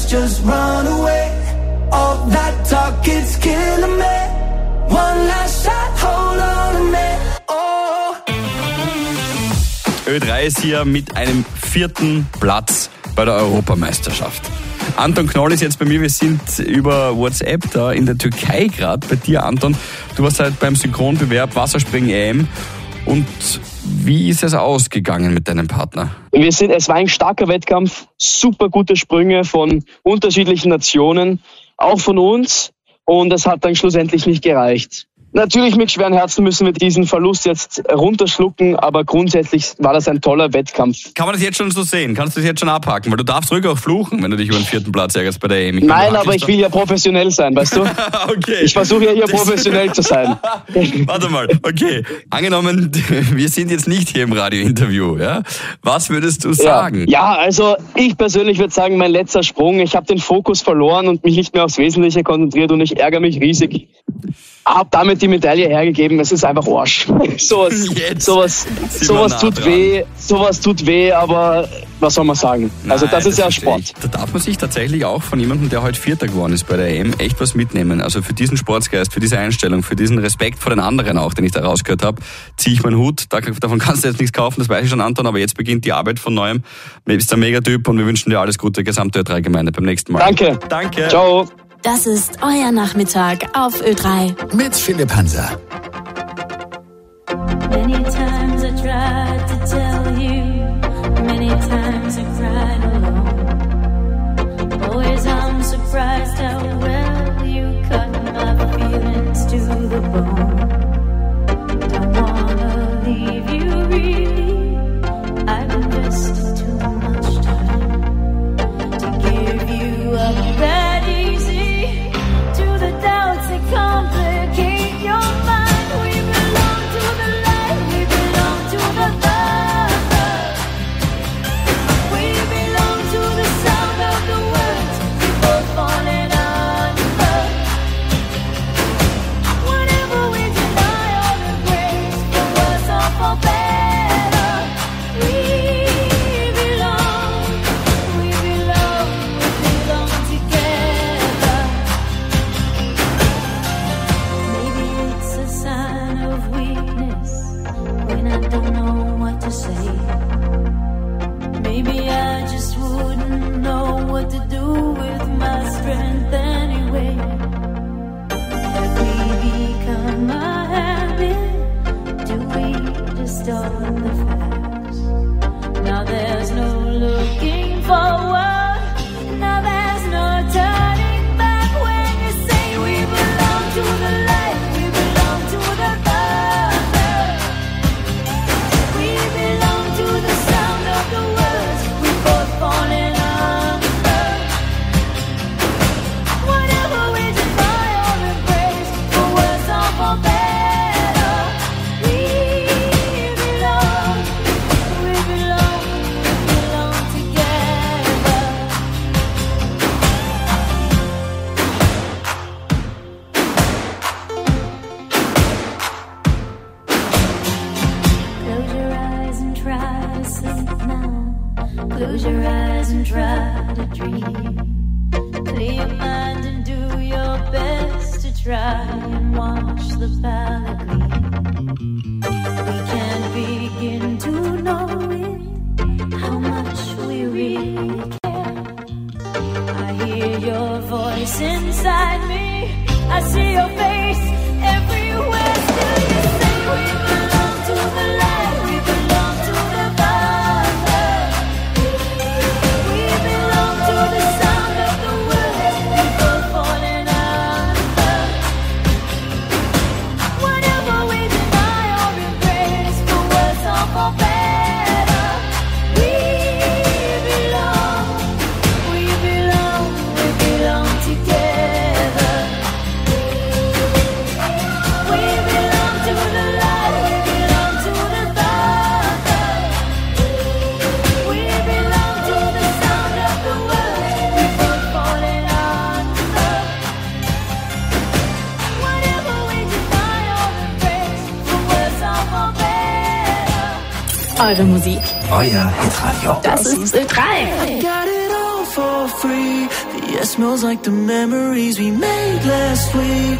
[SPEAKER 14] let's just run away. All that talk, it's killing me. One last shot, hold on a minute. Oh.
[SPEAKER 11] Ö3 ist hier mit einem 4. Platz bei der Europameisterschaft. Anton Knoll ist jetzt bei mir, wir sind über WhatsApp da in der Türkei gerade. Bei dir, Anton, du warst halt beim Synchronbewerb Wasserspringen-EM. Und wie ist es ausgegangen mit deinem Partner?
[SPEAKER 6] Es war ein starker Wettkampf, super gute Sprünge von unterschiedlichen Nationen, auch von uns, und es hat dann schlussendlich nicht gereicht. Natürlich mit schweren Herzen müssen wir diesen Verlust jetzt runterschlucken, aber grundsätzlich war das ein toller Wettkampf.
[SPEAKER 11] Kann man das jetzt schon so sehen? Kannst du das jetzt schon abhaken? Weil du darfst ruhig auch fluchen, wenn du dich über den 4. Platz ärgerst bei der EM.
[SPEAKER 6] Nein, aber ich will ja professionell sein, weißt du?
[SPEAKER 11] Okay.
[SPEAKER 6] Ich versuche ja hier professionell zu sein.
[SPEAKER 11] Warte mal, okay. Angenommen, wir sind jetzt nicht hier im Radiointerview, ja? Was würdest du sagen?
[SPEAKER 6] Ja, also ich persönlich würde sagen, mein letzter Sprung, ich habe den Fokus verloren und mich nicht mehr aufs Wesentliche konzentriert und ich ärgere mich riesig. Hab damit die Medaille hergegeben, es ist einfach Arsch. Sowas tut weh, aber was soll man sagen? Also das ist ja Sport.
[SPEAKER 11] Da darf man sich tatsächlich auch von jemandem, der heute Vierter geworden ist bei der EM, echt was mitnehmen. Also für diesen Sportsgeist, für diese Einstellung, für diesen Respekt vor den anderen auch, den ich da rausgehört habe, ziehe ich meinen Hut. Davon kannst du jetzt nichts kaufen, das weiß ich schon, Anton, aber jetzt beginnt die Arbeit von Neuem. Du bist ein Megatyp und wir wünschen dir alles Gute, gesamte Ö3-Gemeinde, beim nächsten Mal.
[SPEAKER 6] Danke. Ciao.
[SPEAKER 16] Das ist euer Nachmittag auf Ö3.
[SPEAKER 1] Mit Philipp Hanser.
[SPEAKER 5] Many times I tried to tell you, many times I cried alone. Always I'm surprised how well you cut my feelings to the bone. Don't wanna leave you really, I've invested too much time to give you up that easy to the doubts that complicate your mind. We belong to the light, we belong to the love. We belong to the sound of the words we both falling under. Whenever we deny all the grace, for worse or for better, we belong together. Maybe it's a sign of weakness when I don't know what to say. Maybe I just wouldn't know what to do with my strength anyway. Have we become a habit? Do we just own the facts? Now there's no looking forward. Now there's no turning back when you say we belong to the light, we belong to the thunder. We belong to the sound of the words we both falling under. Whatever we deny or embrace, for worse or for better, we belong together. Close your eyes and try to sleep now. Close your eyes and try to dream. Clear your mind and do your best to try and wash the palate clean. We can't begin to know it, how much we really care. I hear your voice inside me, I see your face everywhere. Still you say we belong to the light, we belong to the thunder. We belong to the sound of the words we both falling under. Whatever we deny or embrace, for worse or for better, we belong together. We belong to the light, we belong to the thunder. We belong to the sound of the words we both falling under. Whatever we deny or embrace, for worse or for better.
[SPEAKER 16] Eure Musik.
[SPEAKER 1] Euer Hitradio.
[SPEAKER 16] Das ist Ö3.
[SPEAKER 14] Got it all for free. The air smells like the memories we made last week.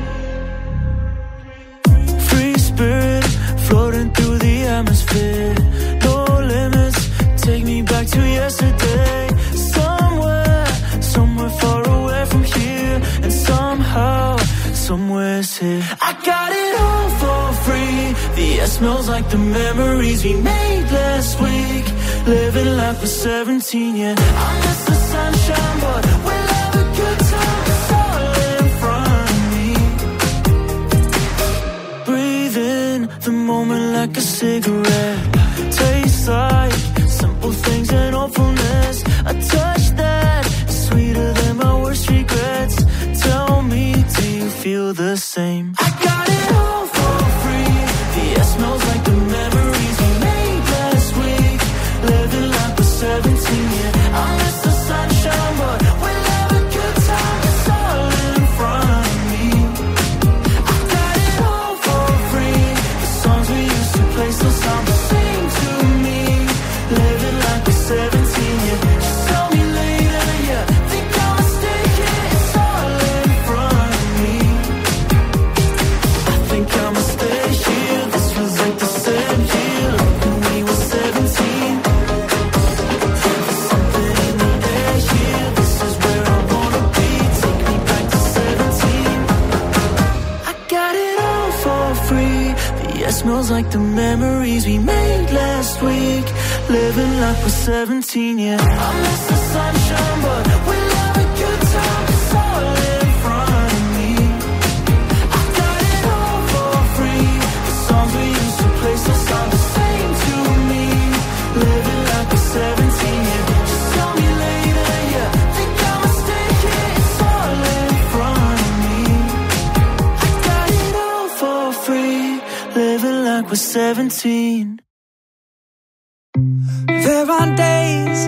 [SPEAKER 14] Free spirit floating through the atmosphere. No limits, take me back to yesterday. Somewhere far away from here. And somehow, somewhere's here. I got it all for free. The air smells like the memories we made last week. Living like we're 17, yeah. I miss the sunshine, but we'll have a good time. It's all in front of me. Breathe in the moment like a cigarette. Tastes like simple things and hopefulness. A touch that is sweeter than my worst regrets. Tell me, do you feel the same? I got it all for free. The air smells like the memories we made last week. Living like we're 17, yeah. I miss the sunshine, but we'll have a good time. It's all in front of me. I got it all for free. The songs we used to play still sound the same to me. Living like we're 17, yeah. Just tell me later, yeah. Think I'm mistaken. It's all in front of me. I think I'ma stay here. This feels like the same year when we were 17. There's something in the air here. This is where I wanna be. Take me back to 17. I got it all for free. The air smells like the memories we made last week. Living like we're 17, yeah. I miss the sunshine, but we'll have a good time. It's all in front of me. I got it all for free. The songs we used to play still sound the same to me. Living like we're 17, yeah. Just tell me later, yeah. Think I'm mistaken. It's all in front of me. I got it all for free. Living like we're 17.
[SPEAKER 7] There are days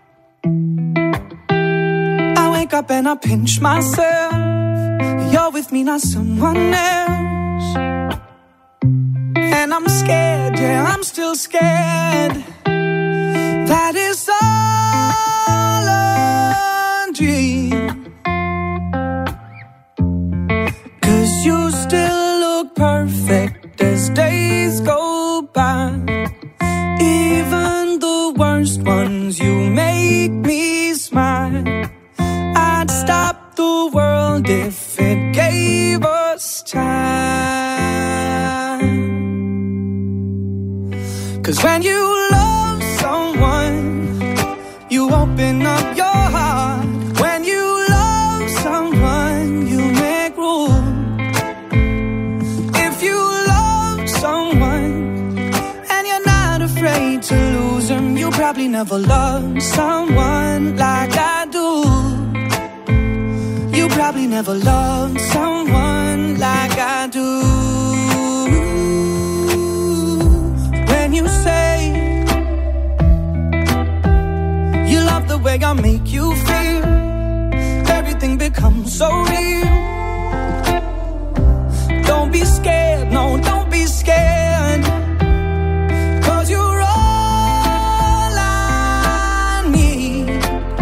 [SPEAKER 7] I wake up and I pinch myself. You're with me, not someone else. And I'm scared, yeah, I'm still scared. That is all a dream. 'Cause you still look perfect as days go by. Even the worst ones, you make me smile. I'd stop the world if it gave us time. 'Cause when you love someone, you open up your heart. When you love someone, you make room. If you love someone and you're not afraid to lose them, you probably never loved someone like I do. You probably never loved someone like I do. When you say you love the way I make you feel, everything becomes so real. Don't be scared, no, don't be scared. 'Cause you're all I need.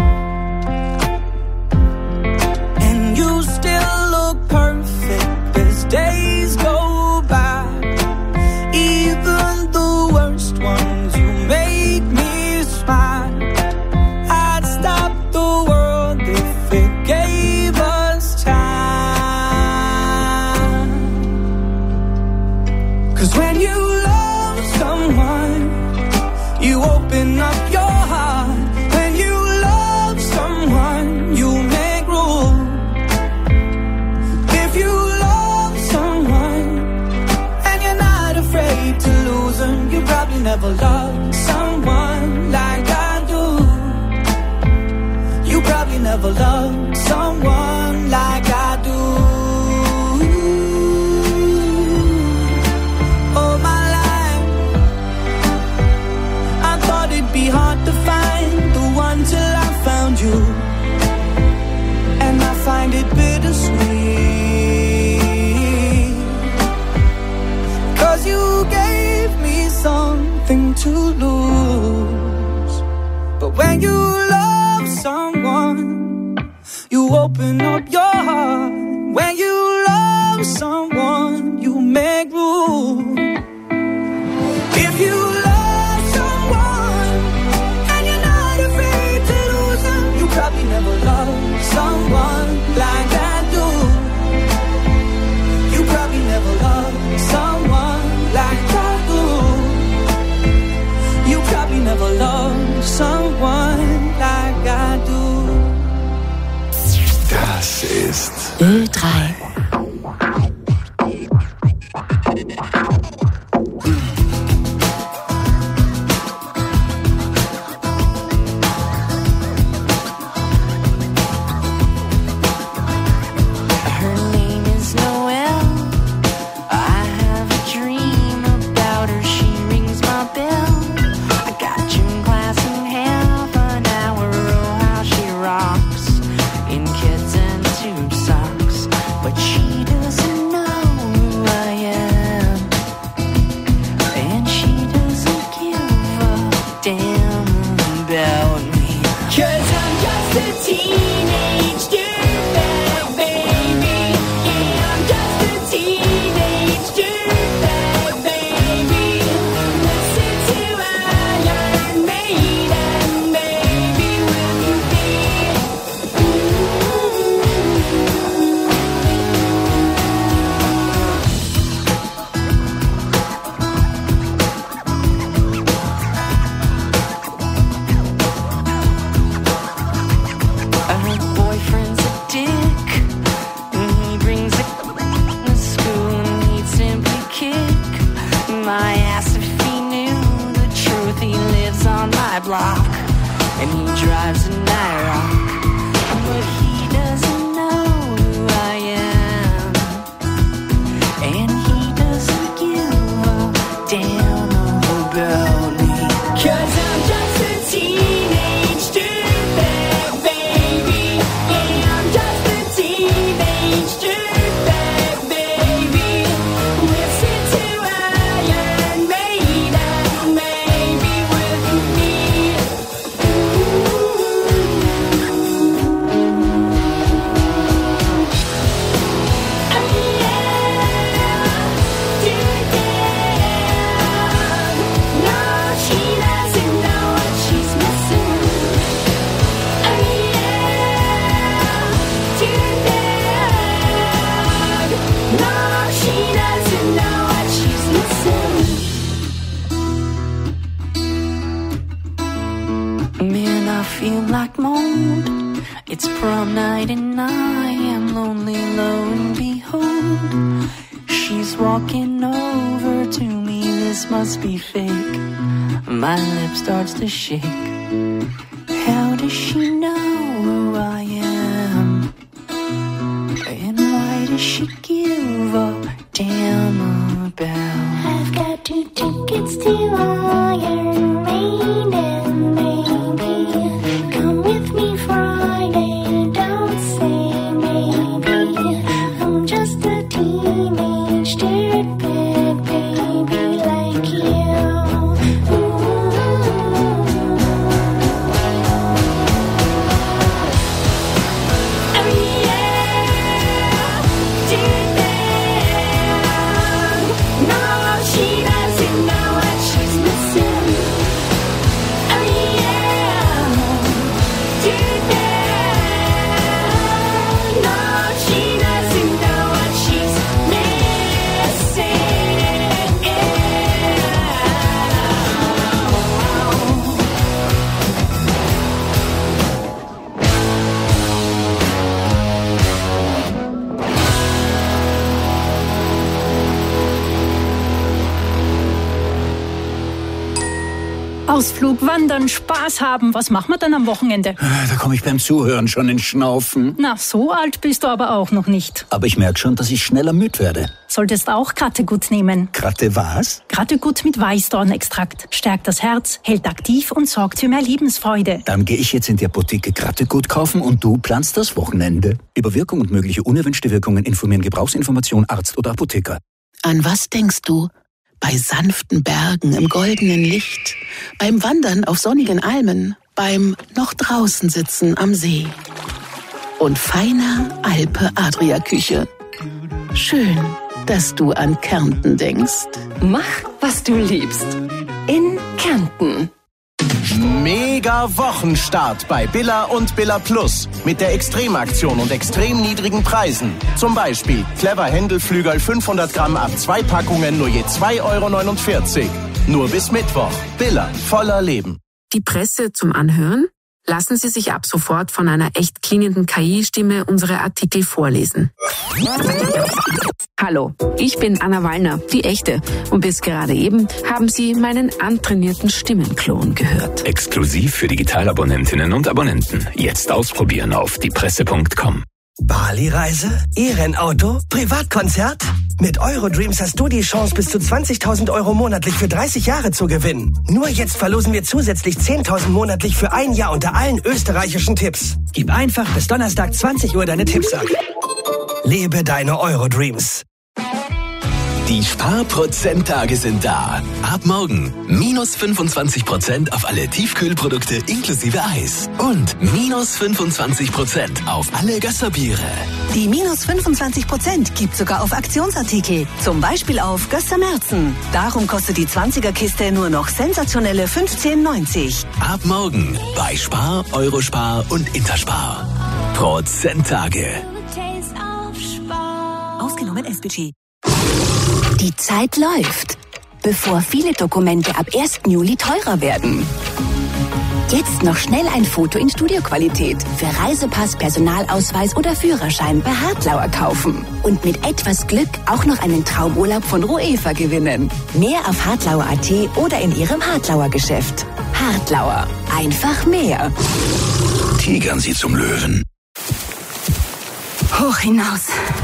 [SPEAKER 7] And you still look perfect as days go by. Even the worst ones, you make me smile. I'd stop the world if it gave us time. 'Cause when you love someone, you open up your heart. When you love someone, you make room. If you love someone and you're not afraid to lose them, you probably never loved someone like I do. You probably never loved someone like I do. All my life I thought it'd be hard to find the one till I found you. And I find it bittersweet. 'Cause you gave me something to lose. But when you love someone, When you love someone, you make room. If you love someone and you're not afraid to lose them, you probably never loved someone like I do. You probably never loved someone like I do. You probably never loved someone like I do.
[SPEAKER 22] Das ist
[SPEAKER 21] Ö3.
[SPEAKER 8] Starts to shake. How does she know who I am? And why does she give a damn about? I've got 2 tickets to Iron Maiden, baby. Come with me Friday, don't say maybe. I'm just a teenage dirtbag baby like you.
[SPEAKER 9] Ausflug, wandern, Spaß haben. Was machen wir dann am Wochenende?
[SPEAKER 1] Da komme ich beim Zuhören schon ins Schnaufen.
[SPEAKER 9] Na, so alt bist du aber auch noch nicht.
[SPEAKER 1] Aber ich merke schon, dass ich schneller müde werde.
[SPEAKER 9] Solltest auch Krattegut nehmen.
[SPEAKER 1] Kratte was?
[SPEAKER 9] Krattegut mit Weißdornextrakt. Stärkt das Herz, hält aktiv und sorgt für mehr Lebensfreude.
[SPEAKER 1] Dann gehe ich jetzt in die Apotheke Krattegut kaufen und du planst das Wochenende. Über Wirkung und mögliche unerwünschte Wirkungen informieren Gebrauchsinformation Arzt oder Apotheker.
[SPEAKER 10] An was denkst du? Bei sanften Bergen im goldenen Licht, beim Wandern auf sonnigen Almen, beim noch draußen sitzen am See. und feiner Alpe-Adria-Küche. Schön, dass du an Kärnten denkst.
[SPEAKER 12] Mach, was du liebst. In Kärnten.
[SPEAKER 13] Mega Wochenstart bei Billa und Billa Plus. Mit der Extremaktion und extrem niedrigen Preisen. Zum Beispiel Clever Händelflügel 500 Gramm ab 2 Packungen nur je 2,49 €. Nur bis Mittwoch. Billa, voller Leben.
[SPEAKER 17] Die Presse zum Anhören? Lassen Sie sich ab sofort von einer echt klingenden KI-Stimme unsere Artikel vorlesen. Hallo, ich bin Anna Wallner, die echte. Und bis gerade eben haben Sie meinen antrainierten Stimmenklon gehört.
[SPEAKER 18] Exklusiv für Digitalabonnentinnen und Abonnenten. Jetzt ausprobieren auf diepresse.com.
[SPEAKER 19] Bali-Reise? E-Rennauto? Privatkonzert? Mit Eurodreams hast du die Chance, bis zu 20.000 € monatlich für 30 Jahre zu gewinnen. Nur jetzt verlosen wir zusätzlich 10.000 monatlich für 1 Jahr unter allen österreichischen Tipps. Gib einfach bis Donnerstag 20 Uhr deine Tipps ab. Lebe deine Eurodreams.
[SPEAKER 22] Die Sparprozenttage sind da. Ab morgen minus 25% auf alle Tiefkühlprodukte inklusive Eis. Und minus 25% auf alle Gösserbiere.
[SPEAKER 20] Die minus 25% gibt sogar auf Aktionsartikel. Zum Beispiel auf Gösser-Merzen. Darum kostet die 20er-Kiste nur noch sensationelle 15,90.
[SPEAKER 22] Ab morgen bei Spar, Eurospar und Interspar. Prozenttage.
[SPEAKER 20] Ausgenommen S-Budget.
[SPEAKER 24] Die Zeit läuft, bevor viele Dokumente ab 1. Juli teurer werden. Jetzt noch schnell ein Foto in Studioqualität für Reisepass, Personalausweis oder Führerschein bei Hartlauer kaufen. Und mit etwas Glück auch noch einen Traumurlaub von Roefa gewinnen. Mehr auf hartlauer.at oder in Ihrem Hartlauer Geschäft. Hartlauer. Einfach mehr.
[SPEAKER 22] Tigern Sie zum Löwen.
[SPEAKER 24] Hoch hinaus.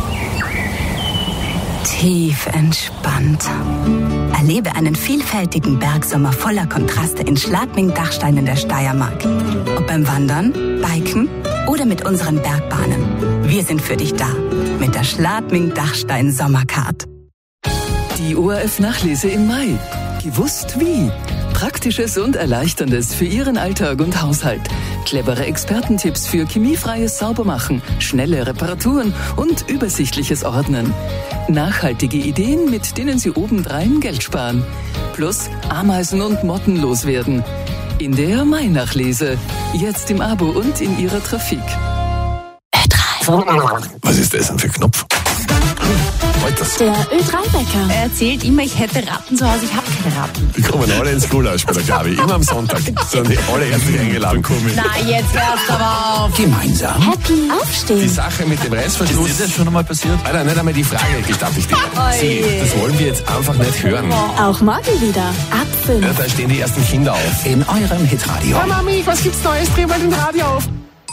[SPEAKER 24] Tief entspannt. Erlebe einen vielfältigen Bergsommer voller Kontraste in Schladming-Dachstein in der Steiermark. Ob beim Wandern, Biken oder mit unseren Bergbahnen. Wir sind für dich da mit der Schladming-Dachstein Sommercard.
[SPEAKER 3] Die ORF-Nachlese im Mai. Gewusst wie? Praktisches und Erleichterndes für Ihren Alltag und Haushalt. Clevere Expertentipps für chemiefreies Saubermachen, schnelle Reparaturen und übersichtliches Ordnen. Nachhaltige Ideen, mit denen Sie obendrein Geld sparen. Plus Ameisen und Motten loswerden. In der Mai-Nachlese. Jetzt im Abo und in Ihrer Trafik.
[SPEAKER 22] Was ist das denn für ein Knopf?
[SPEAKER 16] Der Ö3-Bäcker.
[SPEAKER 2] Er erzählt immer, ich hätte Ratten zu Hause, ich habe keine Ratten.
[SPEAKER 22] Die kommen alle ins Gulasch bei der Gabi. Immer am Sonntag sind die alle herzlich eingeladen.
[SPEAKER 2] Na, jetzt hörst du aber auf.
[SPEAKER 22] Gemeinsam.
[SPEAKER 16] Happy Aufstehen.
[SPEAKER 22] Die Sache mit dem Reißverschluss. Ist das schon einmal passiert? Alter, nicht einmal die Frage gestatte ich dir. Sie, das wollen wir jetzt einfach nicht hören.
[SPEAKER 16] Auch morgen wieder. Ab 5.
[SPEAKER 22] Ja, da stehen die ersten Kinder auf.
[SPEAKER 1] In eurem Hitradio.
[SPEAKER 29] Hey Mami, was gibt's Neues? Dreh mal den Radio auf.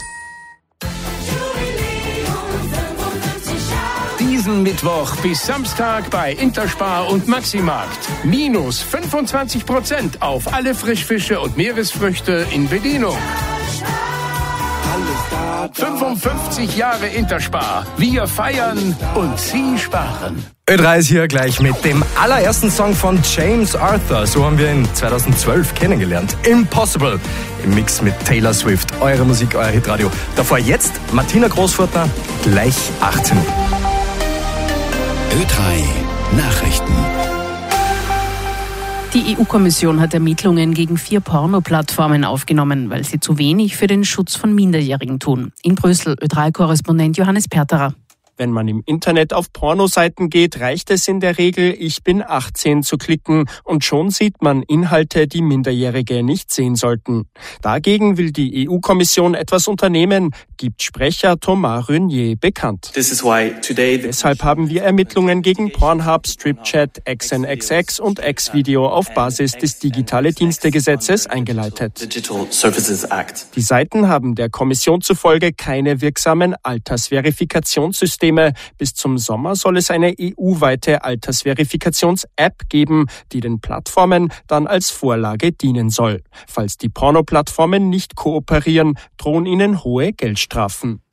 [SPEAKER 29] Diesen Mittwoch bis Samstag bei Interspar und Maximarkt. Minus 25% auf alle Frischfische und Meeresfrüchte in Bedienung. 55 Jahre Interspar. Wir feiern und Sie sparen.
[SPEAKER 23] Ö3 ist hier gleich mit dem allerersten Song von James Arthur. So haben wir ihn 2012 kennengelernt. Impossible. Im Mix mit Taylor Swift. Eure Musik, euer Hitradio. Davor jetzt Martina Großfurtner, gleich 18 Uhr.
[SPEAKER 22] Ö3 Nachrichten.
[SPEAKER 25] Die EU-Kommission hat Ermittlungen gegen 4 Porno-Plattformen aufgenommen, weil sie zu wenig für den Schutz von Minderjährigen tun. In Brüssel Ö3-Korrespondent Johannes Perterer.
[SPEAKER 26] Wenn man im Internet auf Pornoseiten geht, reicht es in der Regel, ich bin 18 zu klicken und schon sieht man Inhalte, die Minderjährige nicht sehen sollten. Dagegen will die EU-Kommission etwas unternehmen, gibt Sprecher Thomas Renier bekannt. Deshalb haben wir Ermittlungen gegen Pornhub, Stripchat, XNXX und Xvideo auf Basis des Digitale-Dienste-Gesetzes eingeleitet. Die Seiten haben der Kommission zufolge keine wirksamen Altersverifikationssysteme. Bis zum Sommer soll es eine EU-weite Altersverifikations-App geben, die den Plattformen dann als Vorlage dienen soll. Falls die Porno-Plattformen nicht kooperieren, drohen ihnen hohe Geldstrafen.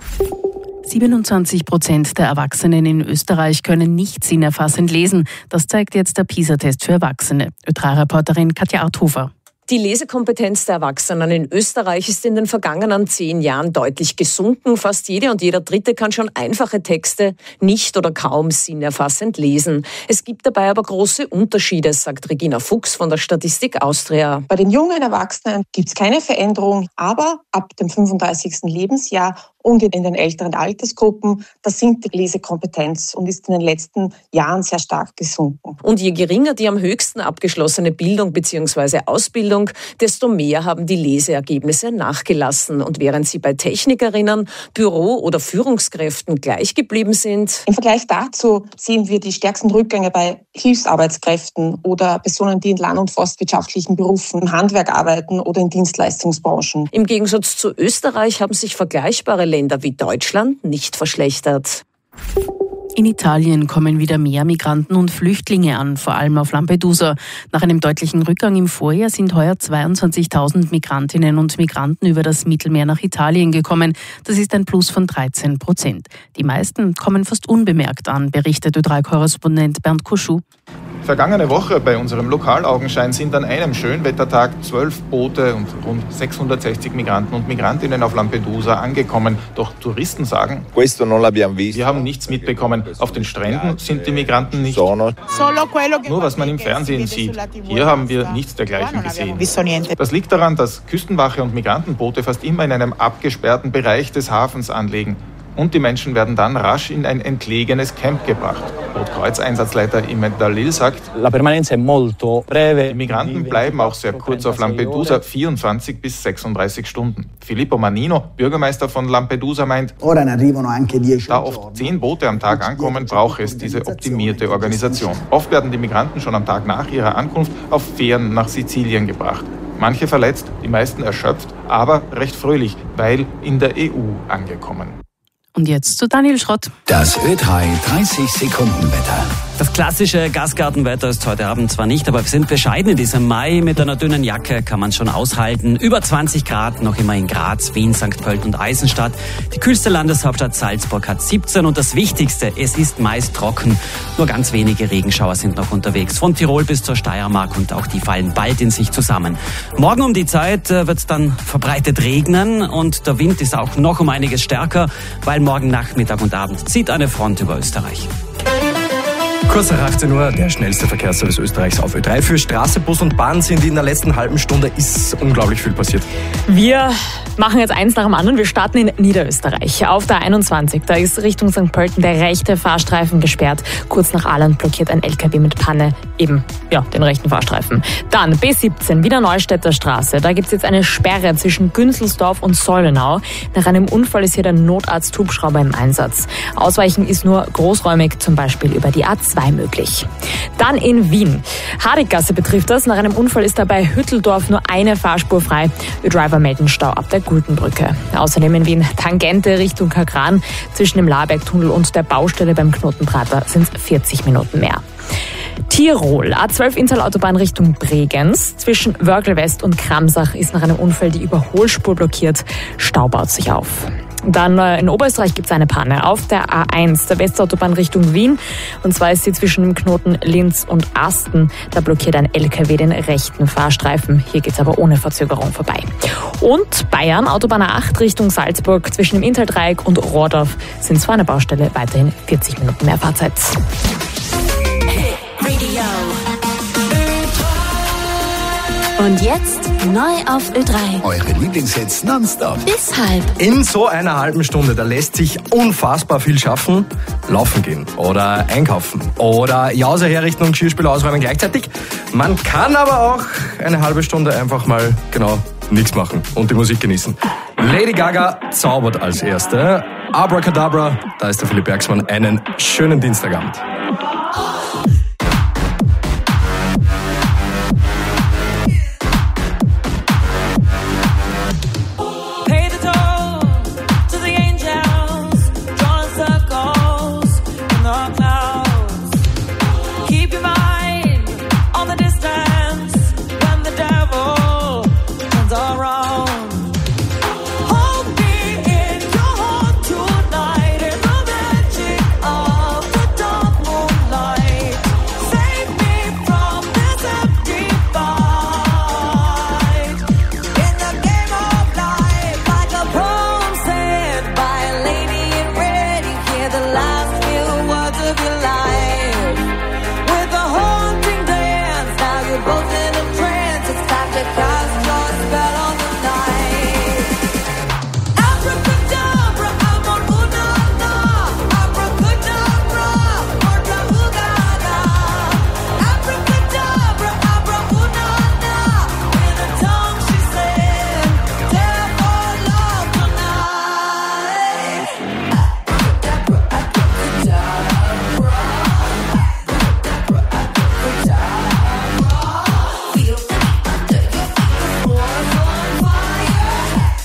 [SPEAKER 25] 27% der Erwachsenen in Österreich können nicht sinnerfassend lesen. Das zeigt jetzt der PISA-Test für Erwachsene. Ö3-Reporterin Katja Arthofer.
[SPEAKER 4] Die Lesekompetenz der Erwachsenen in Österreich ist in den vergangenen 10 Jahren deutlich gesunken. Fast jede und jeder Dritte kann schon einfache Texte nicht oder kaum sinnerfassend lesen. Es gibt dabei aber große Unterschiede, sagt Regina Fuchs von der Statistik Austria.
[SPEAKER 5] Bei den jungen Erwachsenen gibt es keine Veränderung, aber ab dem 35. Lebensjahr und in den älteren Altersgruppen, da sinkt die Lesekompetenz und ist in den letzten Jahren sehr stark gesunken.
[SPEAKER 4] Und je geringer die am höchsten abgeschlossene Bildung bzw. Ausbildung, desto mehr haben die Leseergebnisse nachgelassen. Und während sie bei Technikerinnen, Büro- oder Führungskräften gleich geblieben sind.
[SPEAKER 5] Im Vergleich dazu sehen wir die stärksten Rückgänge bei Hilfsarbeitskräften oder Personen, die in land- und forstwirtschaftlichen Berufen, im Handwerk arbeiten oder in Dienstleistungsbranchen.
[SPEAKER 4] Im Gegensatz zu Österreich haben sich vergleichbare Länder wie Deutschland nicht verschlechtert.
[SPEAKER 25] In Italien kommen wieder mehr Migranten und Flüchtlinge an, vor allem auf Lampedusa. Nach einem deutlichen Rückgang im Vorjahr sind heuer 22.000 Migrantinnen und Migranten über das Mittelmeer nach Italien gekommen. Das ist ein Plus von 13%. Die meisten kommen fast unbemerkt an, berichtet Ö3-Korrespondent Bernd Kuschou.
[SPEAKER 6] Vergangene Woche bei unserem Lokalaugenschein sind an einem Schönwettertag 12 Boote und rund 660 Migranten und Migrantinnen auf Lampedusa angekommen. Doch Touristen sagen, wir haben nichts mitbekommen. Auf den Stränden sind die Migranten nicht. Nur was man im Fernsehen sieht. Hier haben wir nichts dergleichen gesehen. Das liegt daran, dass Küstenwache und Migrantenboote fast immer in einem abgesperrten Bereich des Hafens anlegen. Und die Menschen werden dann rasch in ein entlegenes Camp gebracht. Rotkreuz-Einsatzleiter Imed Dalil sagt, die Migranten bleiben auch sehr kurz auf Lampedusa, 24 bis 36 Stunden. Filippo Mannino, Bürgermeister von Lampedusa, meint, da oft 10 Boote am Tag ankommen, brauche es diese optimierte Organisation. Oft werden die Migranten schon am Tag nach ihrer Ankunft auf Fähren nach Sizilien gebracht. Manche verletzt, die meisten erschöpft, aber recht fröhlich, weil in der EU angekommen.
[SPEAKER 25] Und jetzt zu Daniel Schrott.
[SPEAKER 1] Das Ö3 30-Sekunden-Wetter.
[SPEAKER 7] Das klassische Gastgartenwetter ist heute Abend zwar nicht, aber wir sind bescheiden in diesem Mai. Mit einer dünnen Jacke kann man schon aushalten. Über 20 Grad noch immer in Graz, Wien, St. Pölten und Eisenstadt. Die kühlste Landeshauptstadt Salzburg hat 17 und das Wichtigste, es ist meist trocken. Nur ganz wenige Regenschauer sind noch unterwegs. Von Tirol bis zur Steiermark und auch die fallen bald in sich zusammen. Morgen um die Zeit wird es dann verbreitet regnen und der Wind ist auch noch um einiges stärker, weil morgen Nachmittag und Abend zieht eine Front über Österreich.
[SPEAKER 23] Kurz nach 18 Uhr, der schnellste Verkehrsservice Österreichs auf Ö3. Für Straße, Bus und Bahn sind in der letzten halben Stunde ist unglaublich viel passiert.
[SPEAKER 11] Wir machen jetzt eins nach dem anderen. Wir starten in Niederösterreich. Auf der 21, da ist Richtung St. Pölten der rechte Fahrstreifen gesperrt. Kurz nach Ahland blockiert ein LKW mit Panne den rechten Fahrstreifen. Dann B17, wieder Neustädter Straße. Da gibt es jetzt eine Sperre zwischen Günzelsdorf und Sollenau. Nach einem Unfall ist hier der Notarzt-Hubschrauber im Einsatz. Ausweichen ist nur großräumig, zum Beispiel über die A2 möglich. Dann in Wien. Hardeggasse betrifft das. Nach einem Unfall ist dabei Hütteldorf nur eine Fahrspur frei. Driver melden Stau ab der Guldenbrücke. Außerdem in Wien Tangente Richtung Kagran. Zwischen dem Labergtunnel und der Baustelle beim Knotenprater sind es 40 Minuten mehr. Tirol, A12 Inntal-Autobahn Richtung Bregenz. Zwischen Wörgl West und Kramsach ist nach einem Unfall die Überholspur blockiert. Stau baut sich auf. Dann in Oberösterreich gibt es eine Panne auf der A1, der Westautobahn Richtung Wien. Und zwar ist sie zwischen dem Knoten Linz und Asten. Da blockiert ein LKW den rechten Fahrstreifen. Hier geht es aber ohne Verzögerung vorbei. Und Bayern, Autobahn A8 Richtung Salzburg. Zwischen dem Inntal-Dreieck und Rohrdorf sind es vor einer Baustelle weiterhin 40 Minuten mehr Fahrzeit.
[SPEAKER 16] Und jetzt neu auf Ö3.
[SPEAKER 1] Eure Lieblingshits nonstop.
[SPEAKER 16] Bis halb.
[SPEAKER 23] In so einer halben Stunde, da lässt sich unfassbar viel schaffen. Laufen gehen oder einkaufen oder Jause herrichten und Geschirrspüler ausräumen gleichzeitig. Man kann aber auch eine halbe Stunde einfach mal nichts machen und die Musik genießen. Lady Gaga zaubert als Erste. Abracadabra, da ist der Philipp Bergsmann. Einen schönen Dienstagabend.
[SPEAKER 8] of your life. With a haunting dance, now you're both in a trance. It's time to cast your spell on the night. Abracadabra, amor una na. Abracadabra, morta ugada. Abracadabra, abra una na. In a tongue she said, dare for love tonight. Abracadabra, abracadabra. Feel the beat under your feet, the floor's on fire.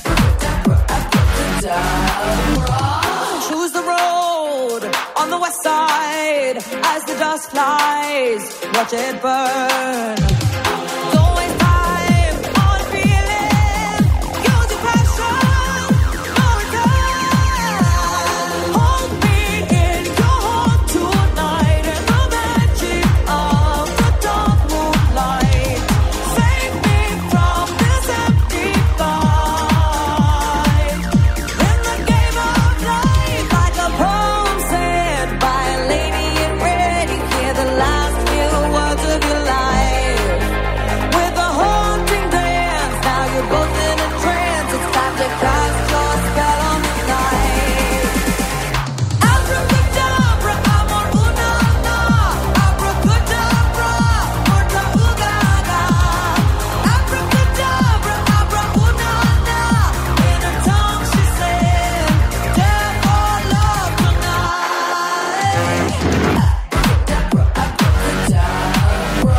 [SPEAKER 8] Abracadabra. Choose the road on the west side as the dust flies. Watch it burn. Don't waste time on feeling. Use your passion. No return. Hold me in your heart tonight in the magic of the dark moonlight. Save me from this empty fight. In the game of life, like a poem said by a lady in red, you hear the last few words of your life. With a haunting dance, now you're both in a trance. It's time to cast your spell on the night. Abracadabra, amor una na. Abracadabra, morta ugada. Abracadabra, abra una na. In a tongue she said, dare for love tonight. Abracadabra, abracadabra.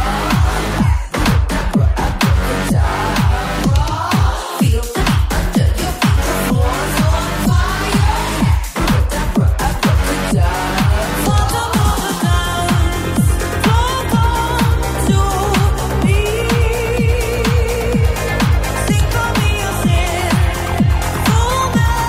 [SPEAKER 8] Feel the beat under your feet, the floor's on fire. Abracadabra, abracadabra. Follow the dance, don't come to me. Sing for me your sin, full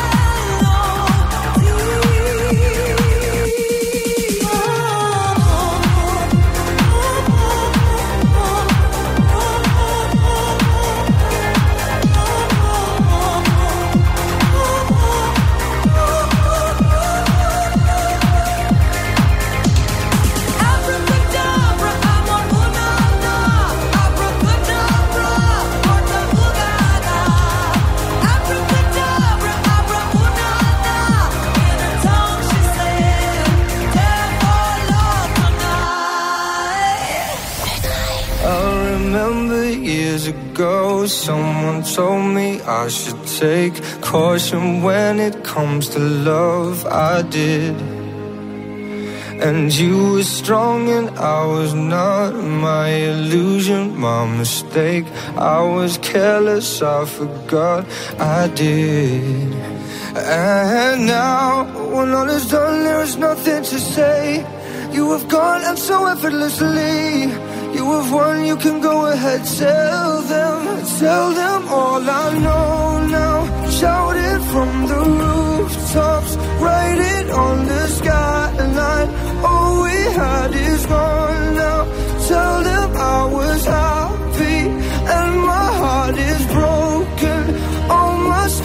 [SPEAKER 8] Abracadabra, amor una na. Abracadabra, morta ugada. Abracadabra, abra una na. In a tongue she said, dare for love tonight.
[SPEAKER 9] I remember years ago, someone told me I should take caution when it comes to love. I did. And you were strong and I was not. My illusion, my mistake. I was careless, I forgot I did. And now, when all is done, there is nothing to say. You have gone and so effortlessly. You have won, you can go ahead, tell them all I know now. Shout it from the rooftops, write it on the skyline. All we had is gone.